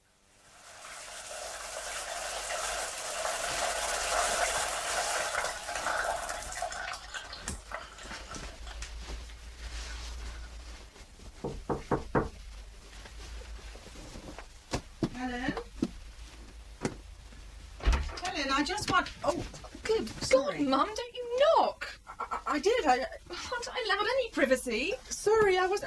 Helen, I just want... Oh, good. God, Mum, don't you knock? I did. I wasn't allowed any privacy. Sorry, I was...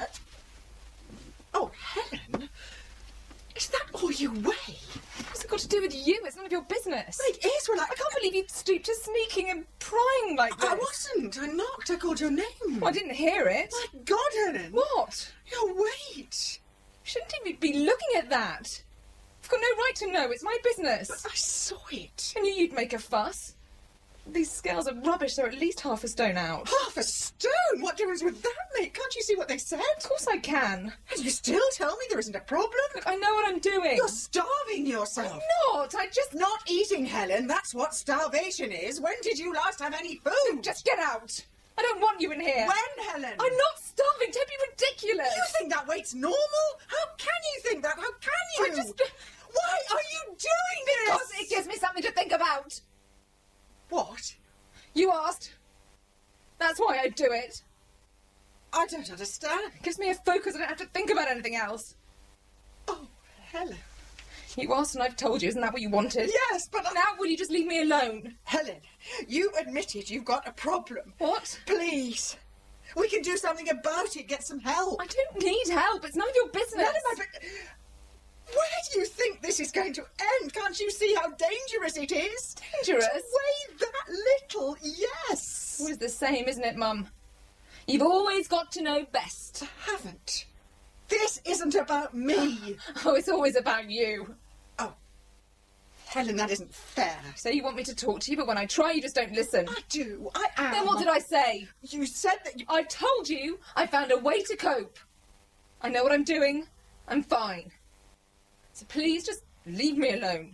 Oh, Helen. Is that all you weigh? What's it got to do with you? It's none of your business. It is. Well, I can't believe you stooped to sneaking and prying like this. I wasn't. I knocked. I called your name. Well, I didn't hear it. My God, Helen. What? Your weight. Shouldn't he be looking at that? I've got no right to know. It's my business. But I saw it. I knew you'd make a fuss. These scales are rubbish. They're at least half a stone out. Half a stone? What difference would that make? Can't you see what they said? Of course I can. And you still tell me there isn't a problem? Look, I know what I'm doing. You're starving yourself. I'm not. I just... Not eating, Helen. That's what starvation is. When did you last have any food? Just get out. I don't want you in here. When, Helen? I'm not starving. Don't be ridiculous. You think that weight's normal? How can you think that? How can you? I just... Why are you doing this? Because it gives me something to think about. What? You asked. That's why I do it. I don't understand. It gives me a focus. I don't have to think about anything else. Oh, Helen. You asked and I've told you. Isn't that what you wanted? Yes, but... Now will you just leave me alone? Helen, you admitted you've got a problem. What? Please. We can do something about it. Get some help. I don't need help. It's none of your business. None of my... Where do you think this is going to end? Can't you see how dangerous it is? Dangerous? To weigh that little, yes. Always the same, isn't it, Mum? You've always got to know best. I haven't. This isn't about me. Oh, it's always about you. Oh. Helen, that isn't fair. So you want me to talk to you, but when I try, you just don't listen. I do. I am. Then what did I say? You said that you... I told you I found a way to cope. I know what I'm doing. I'm fine. So please just leave me alone.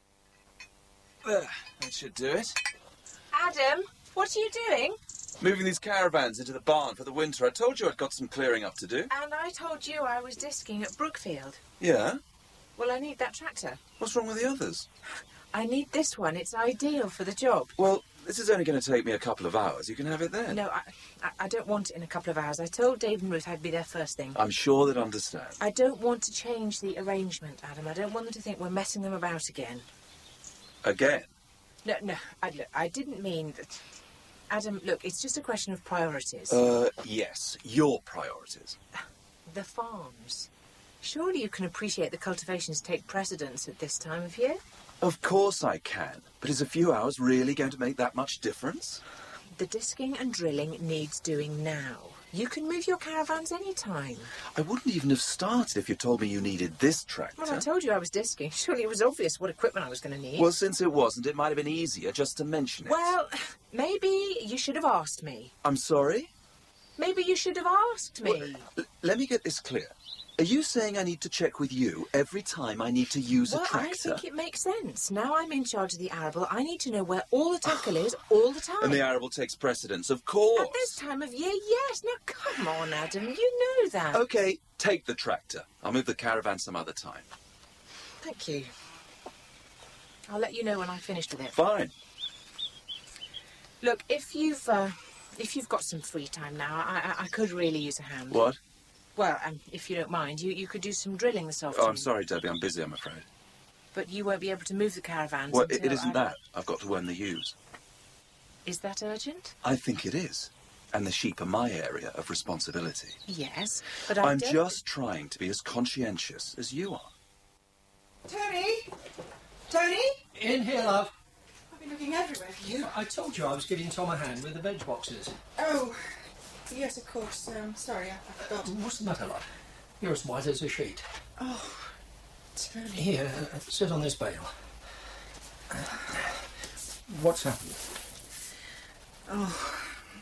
There, that should do it. Adam, what are you doing? Moving these caravans into the barn for the winter. I told you I'd got some clearing up to do. And I told you I was disking at Brookfield. Yeah? Well, I need that tractor. What's wrong with the others? I need this one. It's ideal for the job. Well, this is only going to take me a couple of hours. You can have it then. No, I don't want it in a couple of hours. I told Dave and Ruth I'd be there first thing. I'm sure they'd understand. I don't want to change the arrangement, Adam. I don't want them to think we're messing them about again. Again? No, I didn't mean that. Adam, look, it's just a question of priorities. Yes, your priorities. The farms. Surely you can appreciate the cultivations take precedence at this time of year? Of course I can. But is a few hours really going to make that much difference? The disking and drilling needs doing now. You can move your caravans any time. I wouldn't even have started if you told me you needed this tractor. Well, I told you I was disking. Surely it was obvious what equipment I was going to need. Well, since it wasn't, it might have been easier just to mention it. Well, maybe you should have asked me. I'm sorry? Maybe you should have asked me. Well, let me get this clear. Are you saying I need to check with you every time I need to use a tractor? I think it makes sense. Now I'm in charge of the arable, I need to know where all the tackle is all the time. And the arable takes precedence, of course. At this time of year, yes. Now, come on, Adam, you know that. OK, take the tractor. I'll move the caravan some other time. Thank you. I'll let you know when I've finished with it. Fine. Look, if you've got some free time now, I could really use a hand. What? Well, if you don't mind, you could do some drilling this afternoon. Oh, I'm sorry, Debbie. I'm busy, I'm afraid. But you won't be able to move the caravans Well, until it isn't that. I've got to worm the ewes. Is that urgent? I think it is. And the sheep are my area of responsibility. Yes, but I'm just trying to be as conscientious as you are. Tony? Tony? In here, love. I've been looking everywhere for you. I told you I was giving Tom a hand with the veg boxes. Oh, yes, of course. Sorry, I forgot. What's the matter, love? You're as white as a sheet. Oh, Tony. Here, sit on this bale. What's happened? Oh,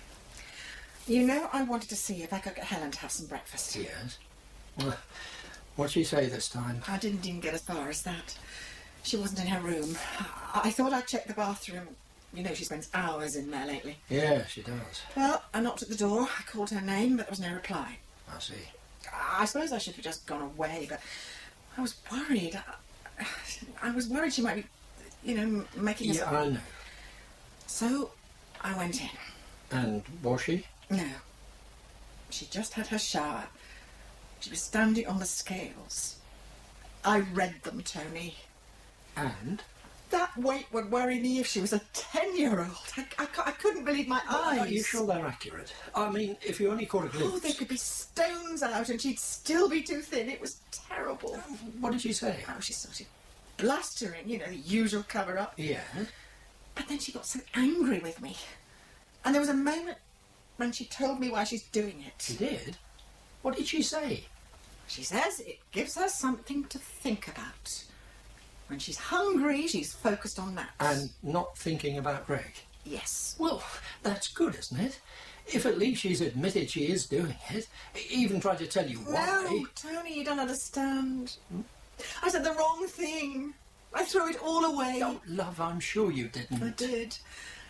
you know, I wanted to see if I could get Helen to have some breakfast. Yes. Well, what'd she say this time? I didn't even get as far as that. She wasn't in her room. I thought I'd check the bathroom. You know, she spends hours in there lately. Yeah, she does. Well, I knocked at the door. I called her name, but there was no reply. I see. I suppose I should have just gone away, but I was worried. I was worried she might be, you know, making us... Yeah, I know. So I went in. And was she? No. She just had her shower. She was standing on the scales. I read them, Tony. And? That weight would worry me if she was a 10-year-old. I couldn't believe my eyes. Are you sure they're accurate? I mean, if you only caught a glimpse... Oh, there could be stones out and she'd still be too thin. It was terrible. What did she say? Oh, she started blustering, you know, the usual cover-up. Yeah? But then she got so angry with me. And there was a moment when she told me why she's doing it. She did? What did she say? She says it gives her something to think about. When she's hungry, she's focused on that. And not thinking about Greg? Yes. Well, that's good, isn't it? If at least she's admitted she is doing it, even tried to tell you why. No, Tony, you don't understand. I said the wrong thing. I threw it all away. Oh, love, I'm sure you didn't. I did.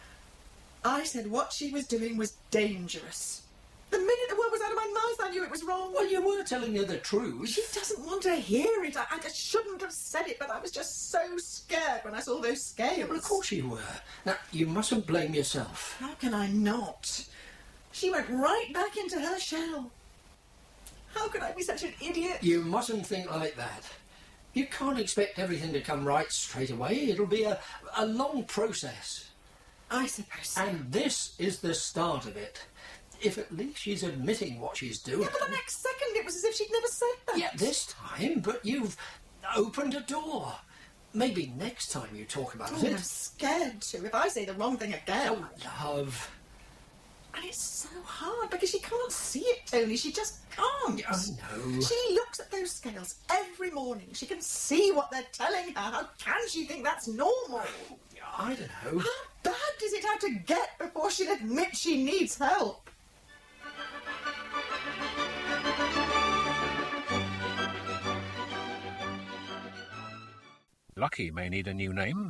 I said what she was doing was dangerous. The minute the word was out of my mouth, I knew it was wrong. Well, you were telling her the truth. She doesn't want to hear it. I just shouldn't have said it, but I was just so scared when I saw those scales. Yeah, well, of course you were. Now, you mustn't blame yourself. How can I not? She went right back into her shell. How could I be such an idiot? You mustn't think like that. You can't expect everything to come right straight away. It'll be a long process. I suppose so. And this is the start of it. If at least she's admitting what she's doing. Yeah, but the next second it was as if she'd never said that. Yeah, this time, but you've opened a door. Maybe next time you talk about it. I'm scared to. If I say the wrong thing again. Oh, love. And it's so hard because she can't see it, Tony. She just can't. I know. She looks at those scales every morning. She can see what they're telling her. How can she think that's normal? I don't know. How bad does it have to get before she'll admit she needs help? Lucky may need a new name.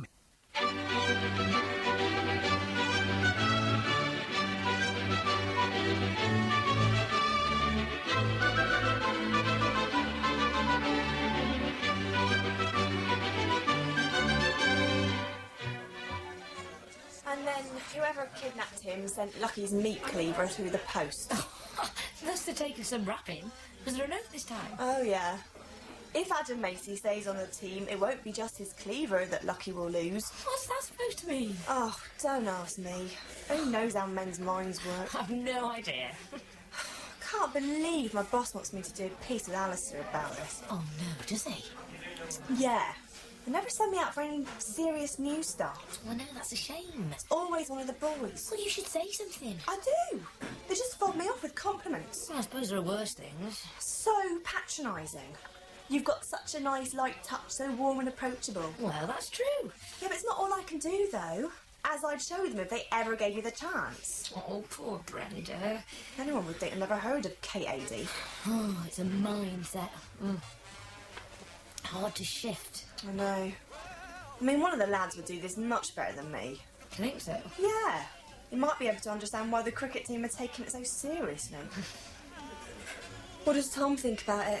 And then whoever kidnapped him sent Lucky's meat cleaver through the post. That's to take us some wrapping. Was there a note this time? Oh, yeah. If Adam Macy stays on the team, it won't be just his cleaver that Lucky will lose. What's that supposed to mean? Oh, don't ask me. Who knows how men's minds work? I've no idea. Can't believe my boss wants me to do a piece with Alistair about this. Oh, no, does he? Yeah. They never send me out for any serious news stuff. Well, no, that's a shame. It's always one of the boys. Well, you should say something. I do. They just fob me off with compliments. Well, I suppose there are worse things. So patronising. You've got such a nice light touch, so warm and approachable. Well, that's true. Yeah, but it's not all I can do, though. As I'd show them if they ever gave me the chance. Oh, poor Brenda. Anyone would think I've never heard of KAD. Oh, it's a mindset. Hard to shift. I know. I mean, one of the lads would do this much better than me. Do you think so? Yeah. He might be able to understand why the cricket team are taking it so seriously. What does Tom think about it?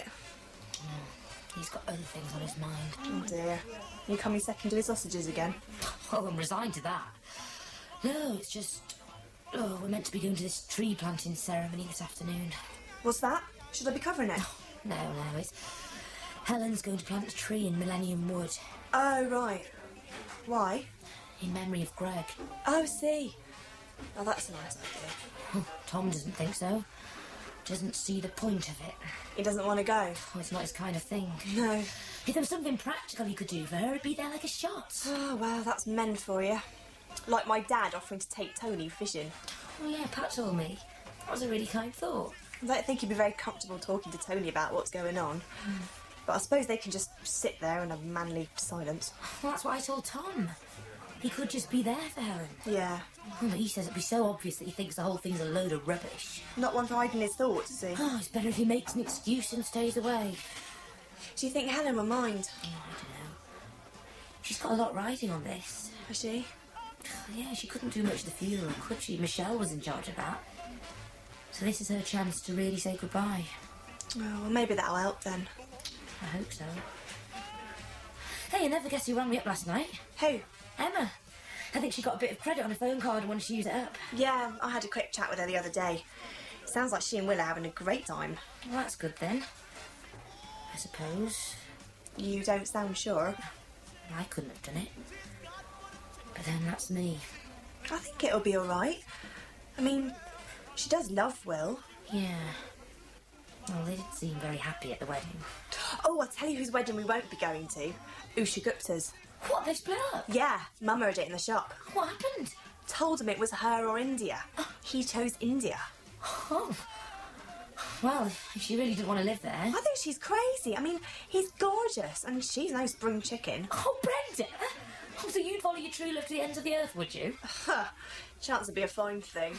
He's got other things on his mind. Oh dear. You coming second to his sausages again? Oh, I'm resigned to that. No, it's just... Oh, we're meant to be going to this tree planting ceremony this afternoon. What's that? Should I be covering it? No, it's... Helen's going to plant a tree in Millennium Wood. Oh, right. Why? In memory of Greg. Oh, I see. Oh, that's a nice idea. Tom doesn't think so. Doesn't see the point of it. He doesn't want to go? Oh, it's not his kind of thing. No. If there was something practical he could do for her, he'd be there like a shot. Oh, well, that's men for you. Like my dad offering to take Tony fishing. Oh, yeah, Pat told me. That was a really kind thought. I don't think he'd be very comfortable talking to Tony about what's going on. But I suppose they can just sit there in a manly silence. Well, that's what I told Tom. He could just be there for Helen. Yeah. Well, he says it'd be so obvious that he thinks the whole thing's a load of rubbish. Not one for hiding his thoughts, is he? Oh, it's better if he makes an excuse and stays away. Do you think Helen will mind? Oh, I don't know. She's got a lot riding on this. Has she? Yeah, she couldn't do much of the funeral, could she? Michelle was in charge of that. So this is her chance to really say goodbye. Oh, well, maybe that'll help then. I hope so. Hey, you never guess who rang me up last night? Who? Emma. I think she got a bit of credit on a phone card and wanted to use it up. Yeah, I had a quick chat with her the other day. Sounds like she and Will are having a great time. Well, that's good then. I suppose. You don't sound sure. I couldn't have done it. But then that's me. I think it'll be all right. I mean, she does love Will. Yeah. Well, they didn't seem very happy at the wedding. Oh, I'll tell you whose wedding we won't be going to. Usha Gupta's. What, they split up? Yeah, Mum heard it in the shop. What happened? Told him it was her or India. He chose India. Oh. Well, if she really didn't want to live there. I think she's crazy. I mean, he's gorgeous, and she's no spring chicken. Oh, Brenda! Oh, so you'd follow your true love to the ends of the earth, would you? Chance would be a fine thing.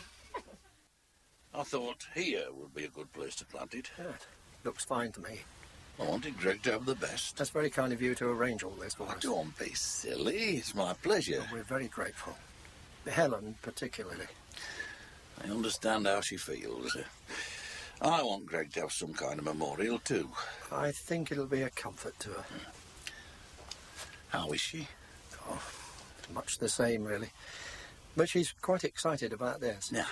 I thought here would be a good place to plant it. Yeah, looks fine to me. I wanted Greg to have the best. That's very kind of you to arrange all this for us. Don't be silly. It's my pleasure. Well, we're very grateful. Helen, particularly. I understand how she feels. I want Greg to have some kind of memorial too. I think it'll be a comfort to her. How is she? Oh, much the same, really. But she's quite excited about this. Now,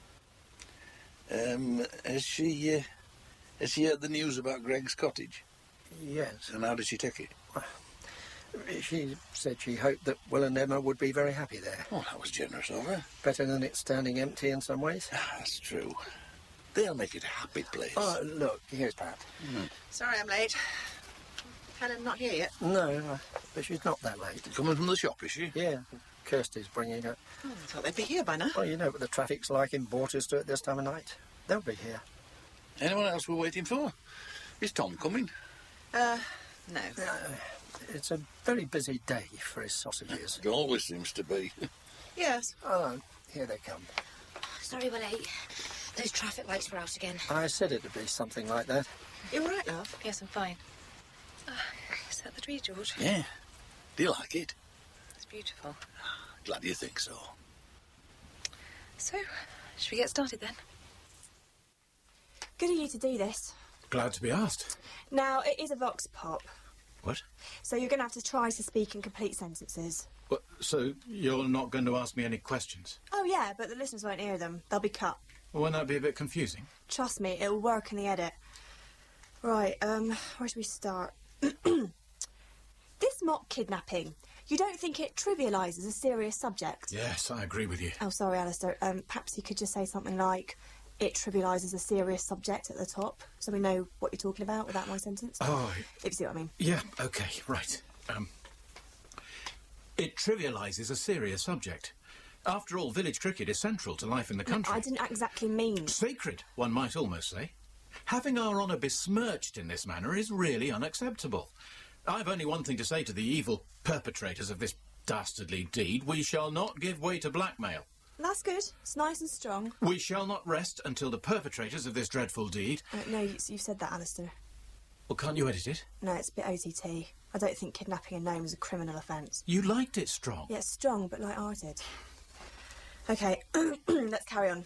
has she heard the news about Greg's cottage? Yes. And how did she take it? She said she hoped that Will and Emma would be very happy there. Oh, that was generous of her. Better than it standing empty in some ways. That's true. They'll make it a happy place. Oh, look, here's Pat. Sorry I'm late. Helen not here yet? No, but she's not that late. Coming from the shop, is she? Yeah, Kirsty's bringing her. Oh, I thought they'd be here by now. Well, you know what the traffic's like in Borchester at this time of night. They'll be here. Anyone else we're waiting for? Is Tom coming? No. It's a very busy day for his sausages. It always seems to be. Yes. Oh, here they come. Sorry we're late. Those traffic lights were out again. I said it'd be something like that. You all right, love? Yes, I'm fine. Is that the tree, George? Yeah. Do you like it? It's beautiful. Glad you think so. So, should we get started then? Good of you to do this. Glad to be asked. Now, it is a vox pop. What? So you're going to have to try to speak in complete sentences. What, so you're not going to ask me any questions? Oh, yeah, but the listeners won't hear them. They'll be cut. Well, won't that be a bit confusing? Trust me, it'll work in the edit. Right, where should we start? This mock kidnapping, you don't think it trivialises a serious subject? Yes, I agree with you. Oh, sorry, Alistair. Perhaps you could just say something like, it trivialises a serious subject at the top, so we know what you're talking about without my sentence. Oh. If you see what I mean. Yeah, OK, right. It trivialises a serious subject. After all, village cricket is central to life in the country. I didn't exactly mean... Sacred, one might almost say. Having our honour besmirched in this manner is really unacceptable. I've only one thing to say to the evil perpetrators of this dastardly deed, we shall not give way to blackmail. That's good. It's nice and strong. We shall not rest until the perpetrators of this dreadful deed... No, you've said that, Alistair. Well, can't you edit it? No, it's a bit OTT. I don't think kidnapping a gnome is a criminal offence. You liked it strong. Yeah, it's strong, but light-hearted. OK, let's carry on.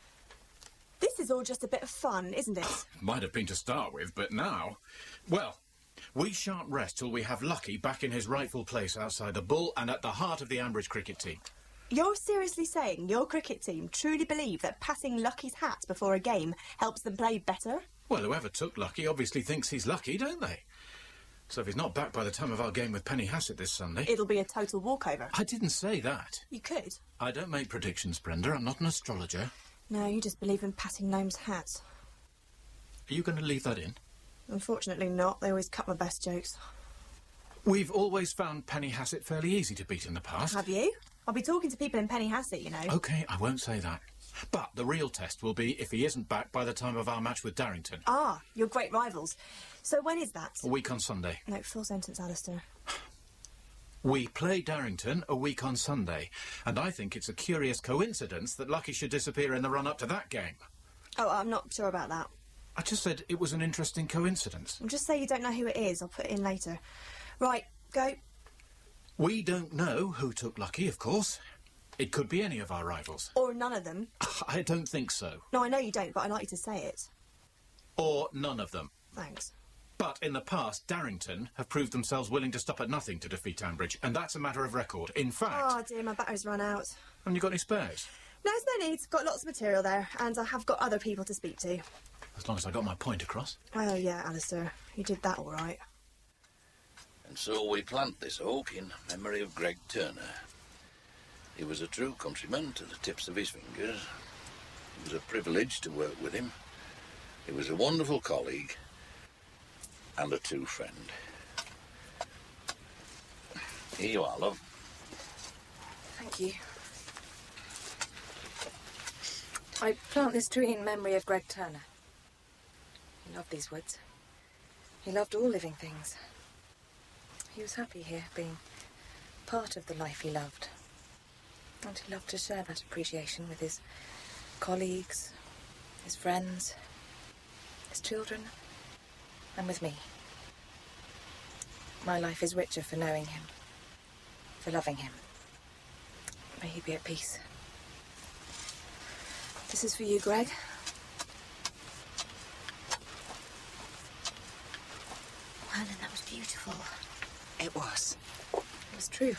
This is all just a bit of fun, isn't it? Might have been to start with, but now... Well, we shan't rest till we have Lucky back in his rightful place outside the Bull and at the heart of the Ambridge cricket team. You're seriously saying your cricket team truly believe that passing Lucky's hat before a game helps them play better? Well, whoever took Lucky obviously thinks he's lucky, don't they? So if he's not back by the time of our game with Penny Hassett this Sunday... It'll be a total walkover. I didn't say that. You could. I don't make predictions, Brenda. I'm not an astrologer. No, you just believe in passing gnomes' hats. Are you going to leave that in? Unfortunately not. They always cut my best jokes. We've always found Penny Hassett fairly easy to beat in the past. Have you? I'll be talking to people in Penny Hassett, you know. OK, I won't say that. But the real test will be if he isn't back by the time of our match with Darrington. Ah, you're great rivals. So when is that? A week on Sunday. No, full sentence, Alistair. We play Darrington a week on Sunday, and I think it's a curious coincidence that Lucky should disappear in the run-up to that game. Oh, I'm not sure about that. I just said it was an interesting coincidence. Just say you don't know who it is. I'll put it in later. Right, go. We don't know who took Lucky, of course. It could be any of our rivals. Or none of them. I don't think so. No, I know you don't, but I'd like you to say it. Or none of them. Thanks. But in the past, Darrington have proved themselves willing to stop at nothing to defeat Ambridge, and that's a matter of record. In fact... Oh, dear, my battery's run out. Haven't you got any spares? No, there's no need. Got lots of material there, and I have got other people to speak to. As long as I got my point across. Oh, yeah, Alistair. You did that all right. And so we plant this oak in memory of Greg Turner. He was a true countryman to the tips of his fingers. It was a privilege to work with him. He was a wonderful colleague and a true friend. Here you are, love. Thank you. I plant this tree in memory of Greg Turner. He loved these woods. He loved all living things. He was happy here, being part of the life he loved. And he loved to share that appreciation with his colleagues, his friends, his children, and with me. My life is richer for knowing him, for loving him. May he be at peace. This is for you, Greg. Helen, that was beautiful. It was. It was true.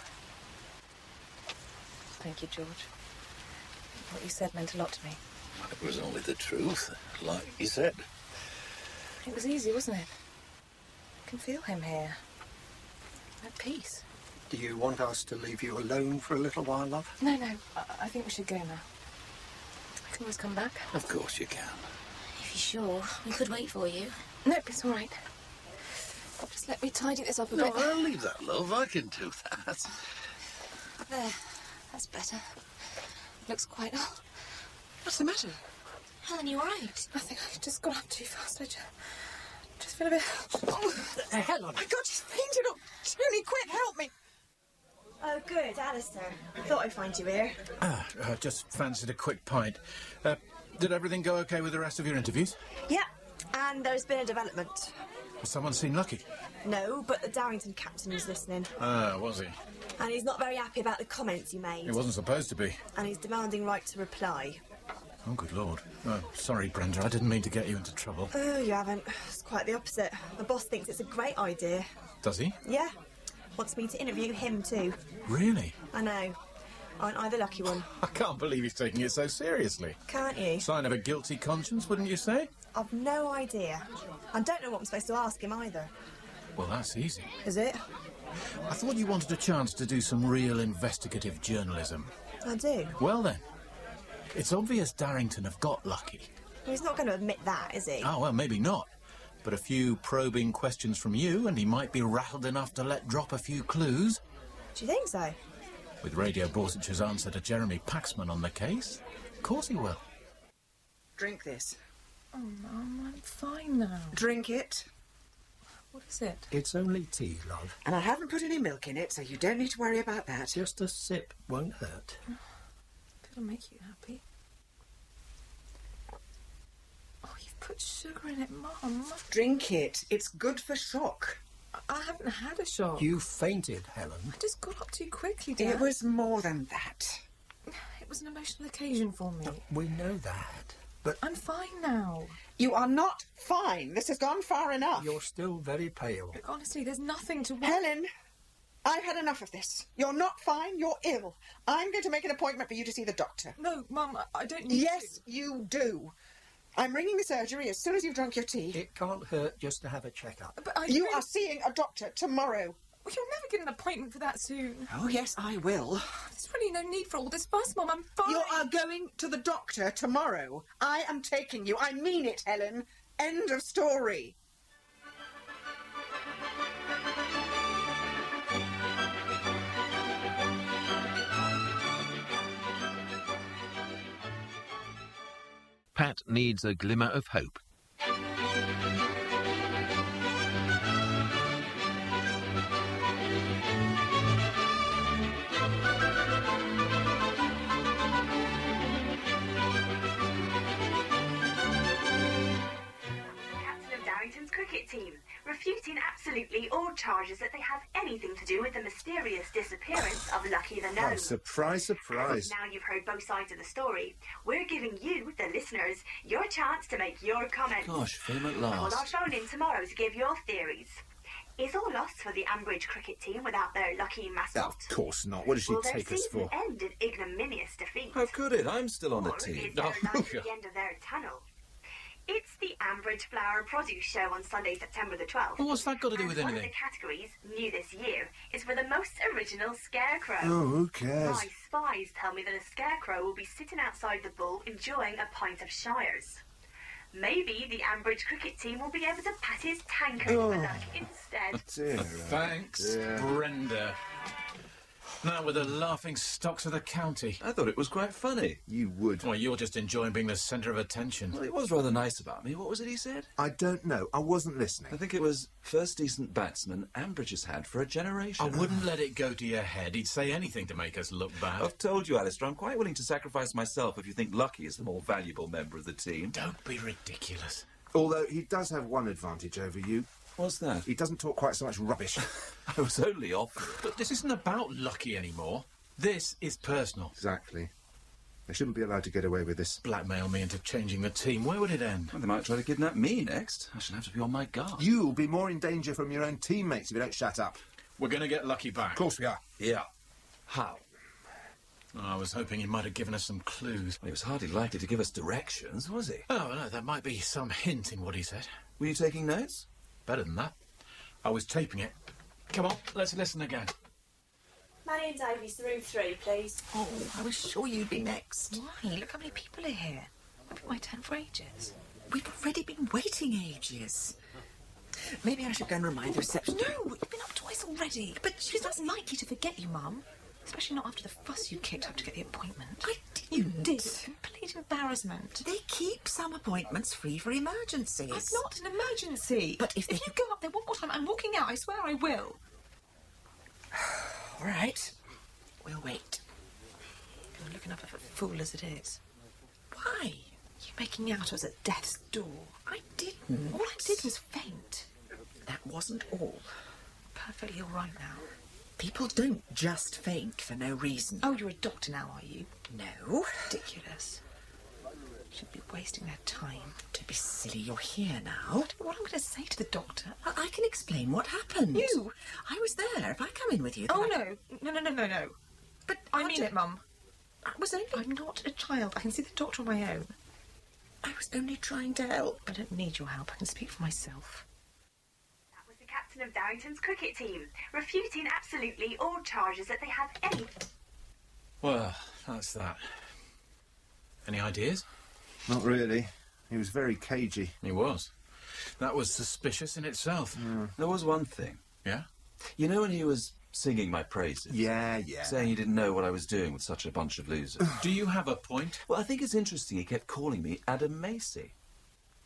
Thank you, George. What you said meant a lot to me. It was only the truth, like you said. It was easy, wasn't it? I can feel him here. At peace. Do you want us to leave you alone for a little while, love? No, I think we should go now. I can always come back. Of course you can. If you're sure, we could wait for you. No, it's all right. Just let me tidy this up a bit. No, I'll leave that, love. I can do that. There. That's better. Looks quite... Oh, what's the matter? Helen, you all right? I think I just got up too fast. I just feel a bit... Oh, Helen! My God, she's fainted! Oh, Tony, quick, help me! Oh, good, Alistair. Thought I'd find you here. I just fancied a quick pint. Did everything go okay with the rest of your interviews? Yeah, and there's been a development. Has someone seen Lucky? No, but the Darrington captain was listening. Was he? And he's not very happy about the comments you made. He wasn't supposed to be. And he's demanding right to reply. Oh, good Lord. Oh, sorry, Brenda. I didn't mean to get you into trouble. Oh, you haven't. It's quite the opposite. The boss thinks it's a great idea. Does he? Yeah. Wants me to interview him too. Really? I know. Aren't I the lucky one? I can't believe he's taking it so seriously. Can't you? Sign of a guilty conscience, wouldn't you say? I've no idea. I don't know what I'm supposed to ask him either. Well, that's easy. Is it? I thought you wanted a chance to do some real investigative journalism. I do. Well then, it's obvious Darrington have got Lucky. Well, he's not going to admit that, is he? Oh, well, maybe not. But a few probing questions from you and he might be rattled enough to let drop a few clues. Do you think so? With Radio Borsich's answer to Jeremy Paxman on the case, of course he will. Drink this. Oh, Mum, I'm fine now. Drink it. What is it? It's only tea, love. And I haven't put any milk in it, so you don't need to worry about that. Just a sip won't hurt. It'll make you happy. Oh, you've put sugar in it, Mum. Drink it. It's good for shock. I haven't had a shock. You fainted, Helen. I just got up too quickly, Dad. It was more than that. It was an emotional occasion for me. We know that, but... I'm fine now. You are not fine. This has gone far enough. You're still very pale. Look, honestly, there's nothing to... Helen, I've had enough of this. You're not fine. You're ill. I'm going to make an appointment for you to see the doctor. No, Mum, I don't need Yes, you do. I'm ringing the surgery as soon as you've drunk your tea. It can't hurt just to have a checkup. But you are seeing a doctor tomorrow. Well, you'll never get an appointment for that soon. Oh, yes, I will. There's really no need for all this fuss, Mum. I'm fine. You are going to the doctor tomorrow. I am taking you. I mean it, Helen. End of story. Pat needs a glimmer of hope. Cricket team, refuting absolutely all charges that they have anything to do with the mysterious disappearance of Lucky the Gnome. Oh, surprise, surprise. Now you've heard both sides of the story, we're giving you, the listeners, your chance to make your comments. Gosh, Fame at Call our last. phone in tomorrow to give your theories. Is all lost for the Ambridge cricket team without their lucky mascot? Of course not. What does she Will their take us season for? end in ignominious defeat? How could it? I'm still on the Or team. is there light at the end of their tunnel? It's the Ambridge Flower and Produce Show on Sunday, September the 12th. Well, what's that got to do with One of anything? the categories, new this year, is for the most original scarecrow. Oh, who cares? My spies tell me that a scarecrow will be sitting outside the Bull enjoying a pint of Shires. Maybe the Ambridge cricket team will be able to pat his tankard for luck instead. Thanks, Brenda. Now we're the laughing stocks of the county. I thought it was quite funny. You would. Well, you're just enjoying being the centre of attention. Well, it was rather nice about me. What was it he said? I don't know. I wasn't listening. I think it was first decent batsman Ambridge has had for a generation. I wouldn't let it go to your head. He'd say anything to make us look bad. I've told you, Alistair, I'm quite willing to sacrifice myself if you think Lucky is the more valuable member of the team. Don't be ridiculous. Although he does have one advantage over you. What's that? He doesn't talk quite so much rubbish. I was only off. But this isn't about Lucky anymore. This is personal. Exactly. They shouldn't be allowed to get away with this. Blackmail me into changing the team. Where would it end? Well, they might try to kidnap me next. I shall have to be on my guard. You'll be more in danger from your own teammates if you don't shut up. We're going to get Lucky back. Of course we are. Yeah. How? I was hoping he might have given us some clues. Well, he was hardly likely to give us directions, was he? Oh, no, there might be some hint in what he said. Were you taking notes? Better than that. I was taping it. Come on, let's listen again. My name's Davies, room 3, please. Oh, I was sure you'd be next. Why? Look how many people are here. I've been my turn for ages. We've already been waiting ages. Maybe I should go and remind the reception. No, you've been up twice already. But she's not likely to forget you, Mum. Especially not after the fuss you kicked up to get the appointment. I didn't. Complete embarrassment. They keep some appointments free for emergencies. It's not an emergency. But if you go up there one more time, I'm walking out. I swear I will. All right. We'll wait. You're looking up at a fool as it is. Why? You making out I was at death's door. I didn't. All I did was faint. That wasn't all. Perfectly all right now. People don't just faint for no reason. Oh, you're a doctor now, are you? No. Ridiculous. Should be wasting their time. Don't be silly, you're here now. What am I going to say to the doctor? I can explain what happened. You? I was there. If I come in with you... Oh, no. But I mean it, Mum. I was only... I'm not a child. I can see the doctor on my own. I was only trying to help. I don't need your help. I can speak for myself. That was the captain of Darrington's cricket team, refuting absolutely all charges that they have any... Well, that's that. Any ideas? Not really. He was very cagey. He was. That was suspicious in itself. There was one thing. Yeah? You know when he was singing my praises? Yeah. Saying he didn't know what I was doing with such a bunch of losers. Do you have a point? Well, I think it's interesting he kept calling me Adam Macy.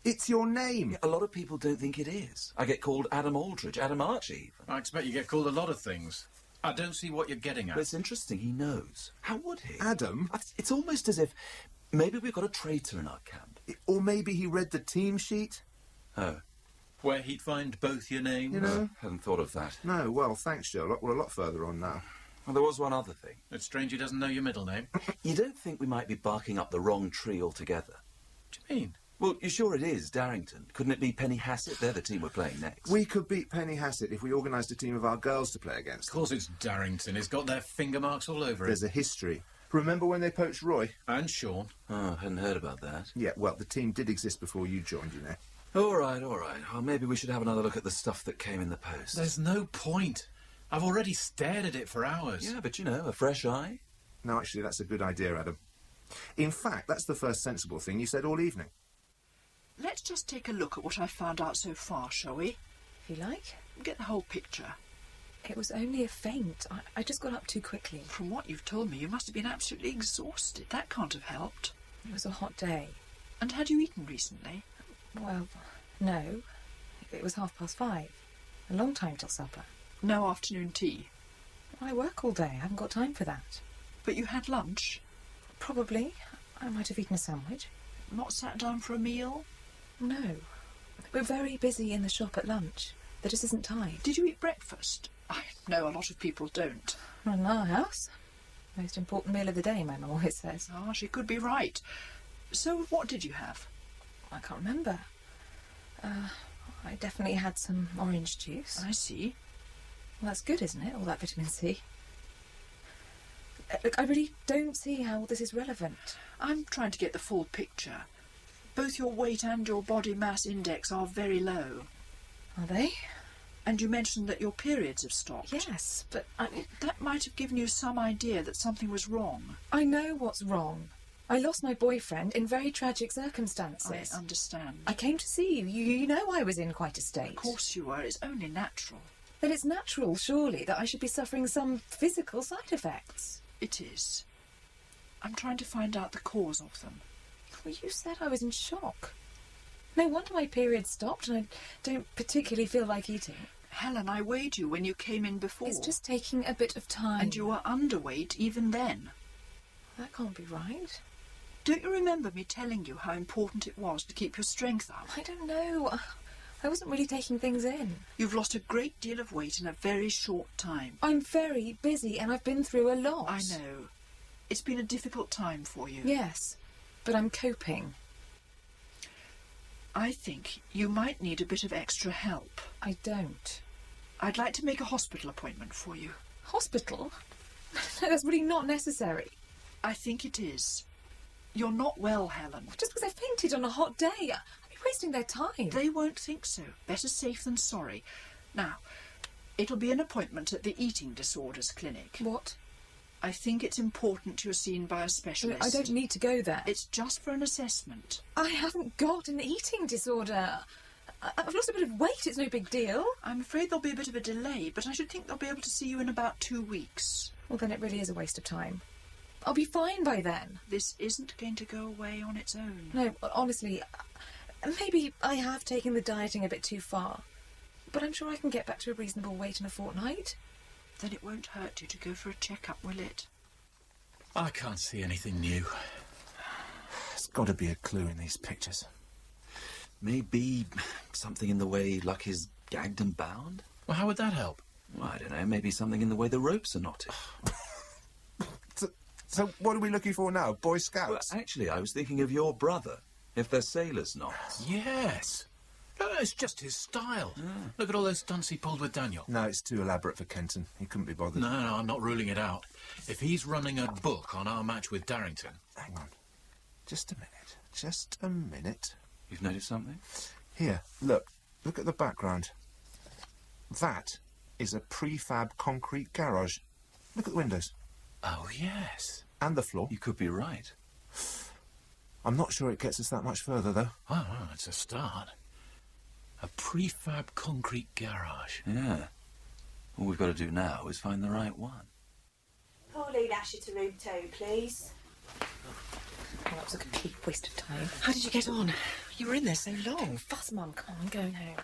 It's your name. A lot of people don't think it is. I get called Adam Aldridge, Adam Archie. I expect you get called a lot of things. I don't see what you're getting at. But it's interesting, he knows. How would he? Adam? It's almost as if maybe we've got a traitor in our camp. Or maybe he read the team sheet. Oh. Where he'd find both your names? You know? Hadn't thought of that. No, well, thanks, Sherlock. We're a lot further on now. Well, there was one other thing. It's strange he doesn't know your middle name. You don't think we might be barking up the wrong tree altogether? What do you mean? Well, you're sure it is Darrington. Couldn't it be Penny Hassett? They're the team we're playing next. We could beat Penny Hassett if we organised a team of our girls to play against. Of course it's Darrington. It's got their finger marks all over it. There's a history. Remember when they poached Roy? And Sean. Oh, I hadn't heard about that. Yeah, well, the team did exist before you joined, you know. All right. Well, maybe we should have another look at the stuff that came in the post. There's no point. I've already stared at it for hours. Yeah, but, a fresh eye. No, actually, that's a good idea, Adam. In fact, that's the first sensible thing you said all evening. Let's just take a look at what I've found out so far, shall we? If you like. Get the whole picture. It was only a faint. I just got up too quickly. From what you've told me, you must have been absolutely exhausted. That can't have helped. It was a hot day. And had you eaten recently? Well, no. It was 5:30. A long time till supper. No afternoon tea? I work all day. I haven't got time for that. But you had lunch? Probably. I might have eaten a sandwich. Not sat down for a meal? No. We're very busy in the shop at lunch. There just isn't time. Did you eat breakfast? I know a lot of people don't. Not in our house. Most important meal of the day, Mum always says. Ah, she could be right. So what did you have? I can't remember. I definitely had some orange juice. I see. Well, that's good, isn't it? All that vitamin C. Look, I really don't see how this is relevant. I'm trying to get the full picture. Both your weight and your body mass index are very low. Are they? And you mentioned that your periods have stopped. Yes, but that might have given you some idea that something was wrong. I know what's wrong. I lost my boyfriend in very tragic circumstances. I understand. I came to see you. You know I was in quite a state. Of course you were. It's only natural. Then it's natural, surely, that I should be suffering some physical side effects. It is. I'm trying to find out the cause of them. Well, you said I was in shock. No wonder my period stopped and I don't particularly feel like eating. Helen, I weighed you when you came in before. It's just taking a bit of time. And you were underweight even then. That can't be right. Don't you remember me telling you how important it was to keep your strength up? I don't know. I wasn't really taking things in. You've lost a great deal of weight in a very short time. I'm very busy and I've been through a lot. I know. It's been a difficult time for you. Yes, but I'm coping. I think you might need a bit of extra help. I don't. I'd like to make a hospital appointment for you. Hospital? No, that's really not necessary. I think it is. You're not well, Helen. Just because I fainted on a hot day. I'd be wasting their time. They won't think so. Better safe than sorry. Now, it'll be an appointment at the Eating Disorders Clinic. What? I think it's important you're seen by a specialist. I don't need to go there. It's just for an assessment. I haven't got an eating disorder. I've lost a bit of weight. It's no big deal. I'm afraid there'll be a bit of a delay, but I should think they'll be able to see you in about 2 weeks. Well, then it really is a waste of time. I'll be fine by then. This isn't going to go away on its own. No, honestly, maybe I have taken the dieting a bit too far. But I'm sure I can get back to a reasonable weight in a fortnight. Then it won't hurt you to go for a check-up, will it? I can't see anything new. There's got to be a clue in these pictures. Maybe something in the way Luck is gagged and bound? Well, how would that help? Well, I don't know. Maybe something in the way the ropes are knotted. So what are we looking for now? Boy Scouts? Well, actually, I was thinking of your brother. If they're sailors' knots. Yes. No, it's just his style. Yeah. Look at all those stunts he pulled with Daniel. No, it's too elaborate for Kenton. He couldn't be bothered. No, I'm not ruling it out. If he's running a book on our match with Darrington... Hang on. Just a minute. Just a minute. You've noticed something? Here, look. Look at the background. That is a prefab concrete garage. Look at the windows. Oh, yes. And the floor. You could be right. I'm not sure it gets us that much further, though. Oh, it's a start. A prefab concrete garage. Yeah. All we've got to do now is find the right one. Pauline Asher to room 2, please. Well, that was a complete waste of time. How did you get on? You were in there so long. Fuss, Mum. Come on, I'm going home.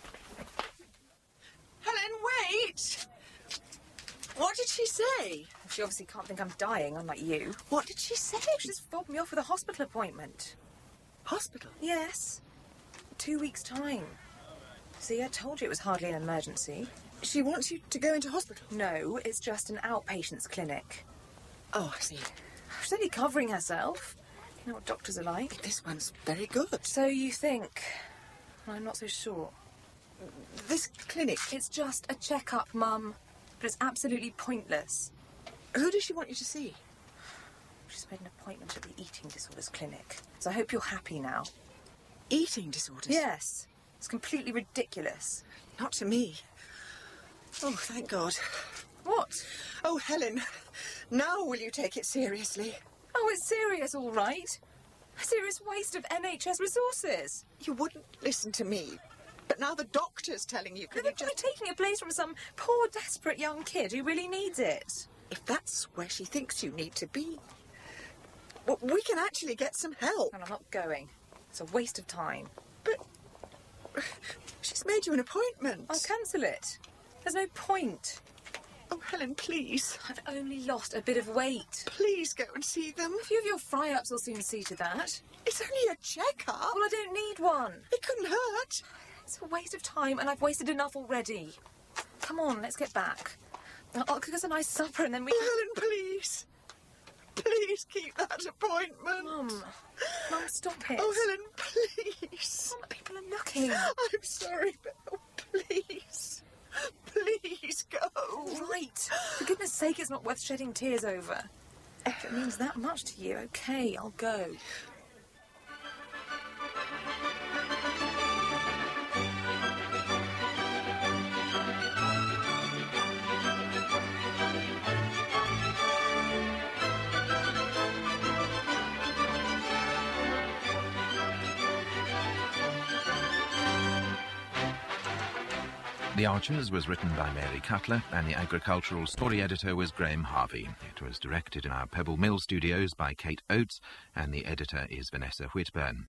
Helen, wait! What did she say? She obviously can't think I'm dying, unlike you. What did she say? She just fobbed me off with a hospital appointment. Hospital? Yes. 2 weeks' time. See, I told you it was hardly an emergency. She wants you to go into hospital? No, it's just an outpatient's clinic. Oh, I see. She's only covering herself. You know what doctors are like. This one's very good. So you think. I'm not so sure. This clinic? It's just a checkup, Mum. But it's absolutely pointless. Who does she want you to see? She's made an appointment at the eating disorders clinic. So I hope you're happy now. Eating disorders? Yes. It's completely ridiculous. Not to me. Oh, thank God. What? Oh, Helen, now will you take it seriously? Oh, it's serious, all right. A serious waste of NHS resources. You wouldn't listen to me. But now the doctor's telling you, can you just... You're taking a place from some poor, desperate young kid who really needs it. If that's where she thinks you need to be, well, we can actually get some help. And I'm not going. It's a waste of time. But she's made you an appointment. I'll cancel it. There's no point. Oh, Helen, please. I've only lost a bit of weight. Please go and see them. A few of your fry-ups will soon see to that. It's only a check-up. Well, I don't need one. It couldn't hurt. It's a waste of time, and I've wasted enough already. Come on, let's get back. I'll cook us a nice supper, and then we can... Helen, please. Please keep that appointment. Mum, stop it. Oh, Helen, please. Mum, people are looking. I'm sorry, but oh, please. Please go. Right. For goodness sake, it's not worth shedding tears over. If it means that much to you, okay, I'll go. The Archers was written by Mary Cutler and the agricultural story editor was Graham Harvey. It was directed in our Pebble Mill studios by Kate Oates and the editor is Vanessa Whitburn.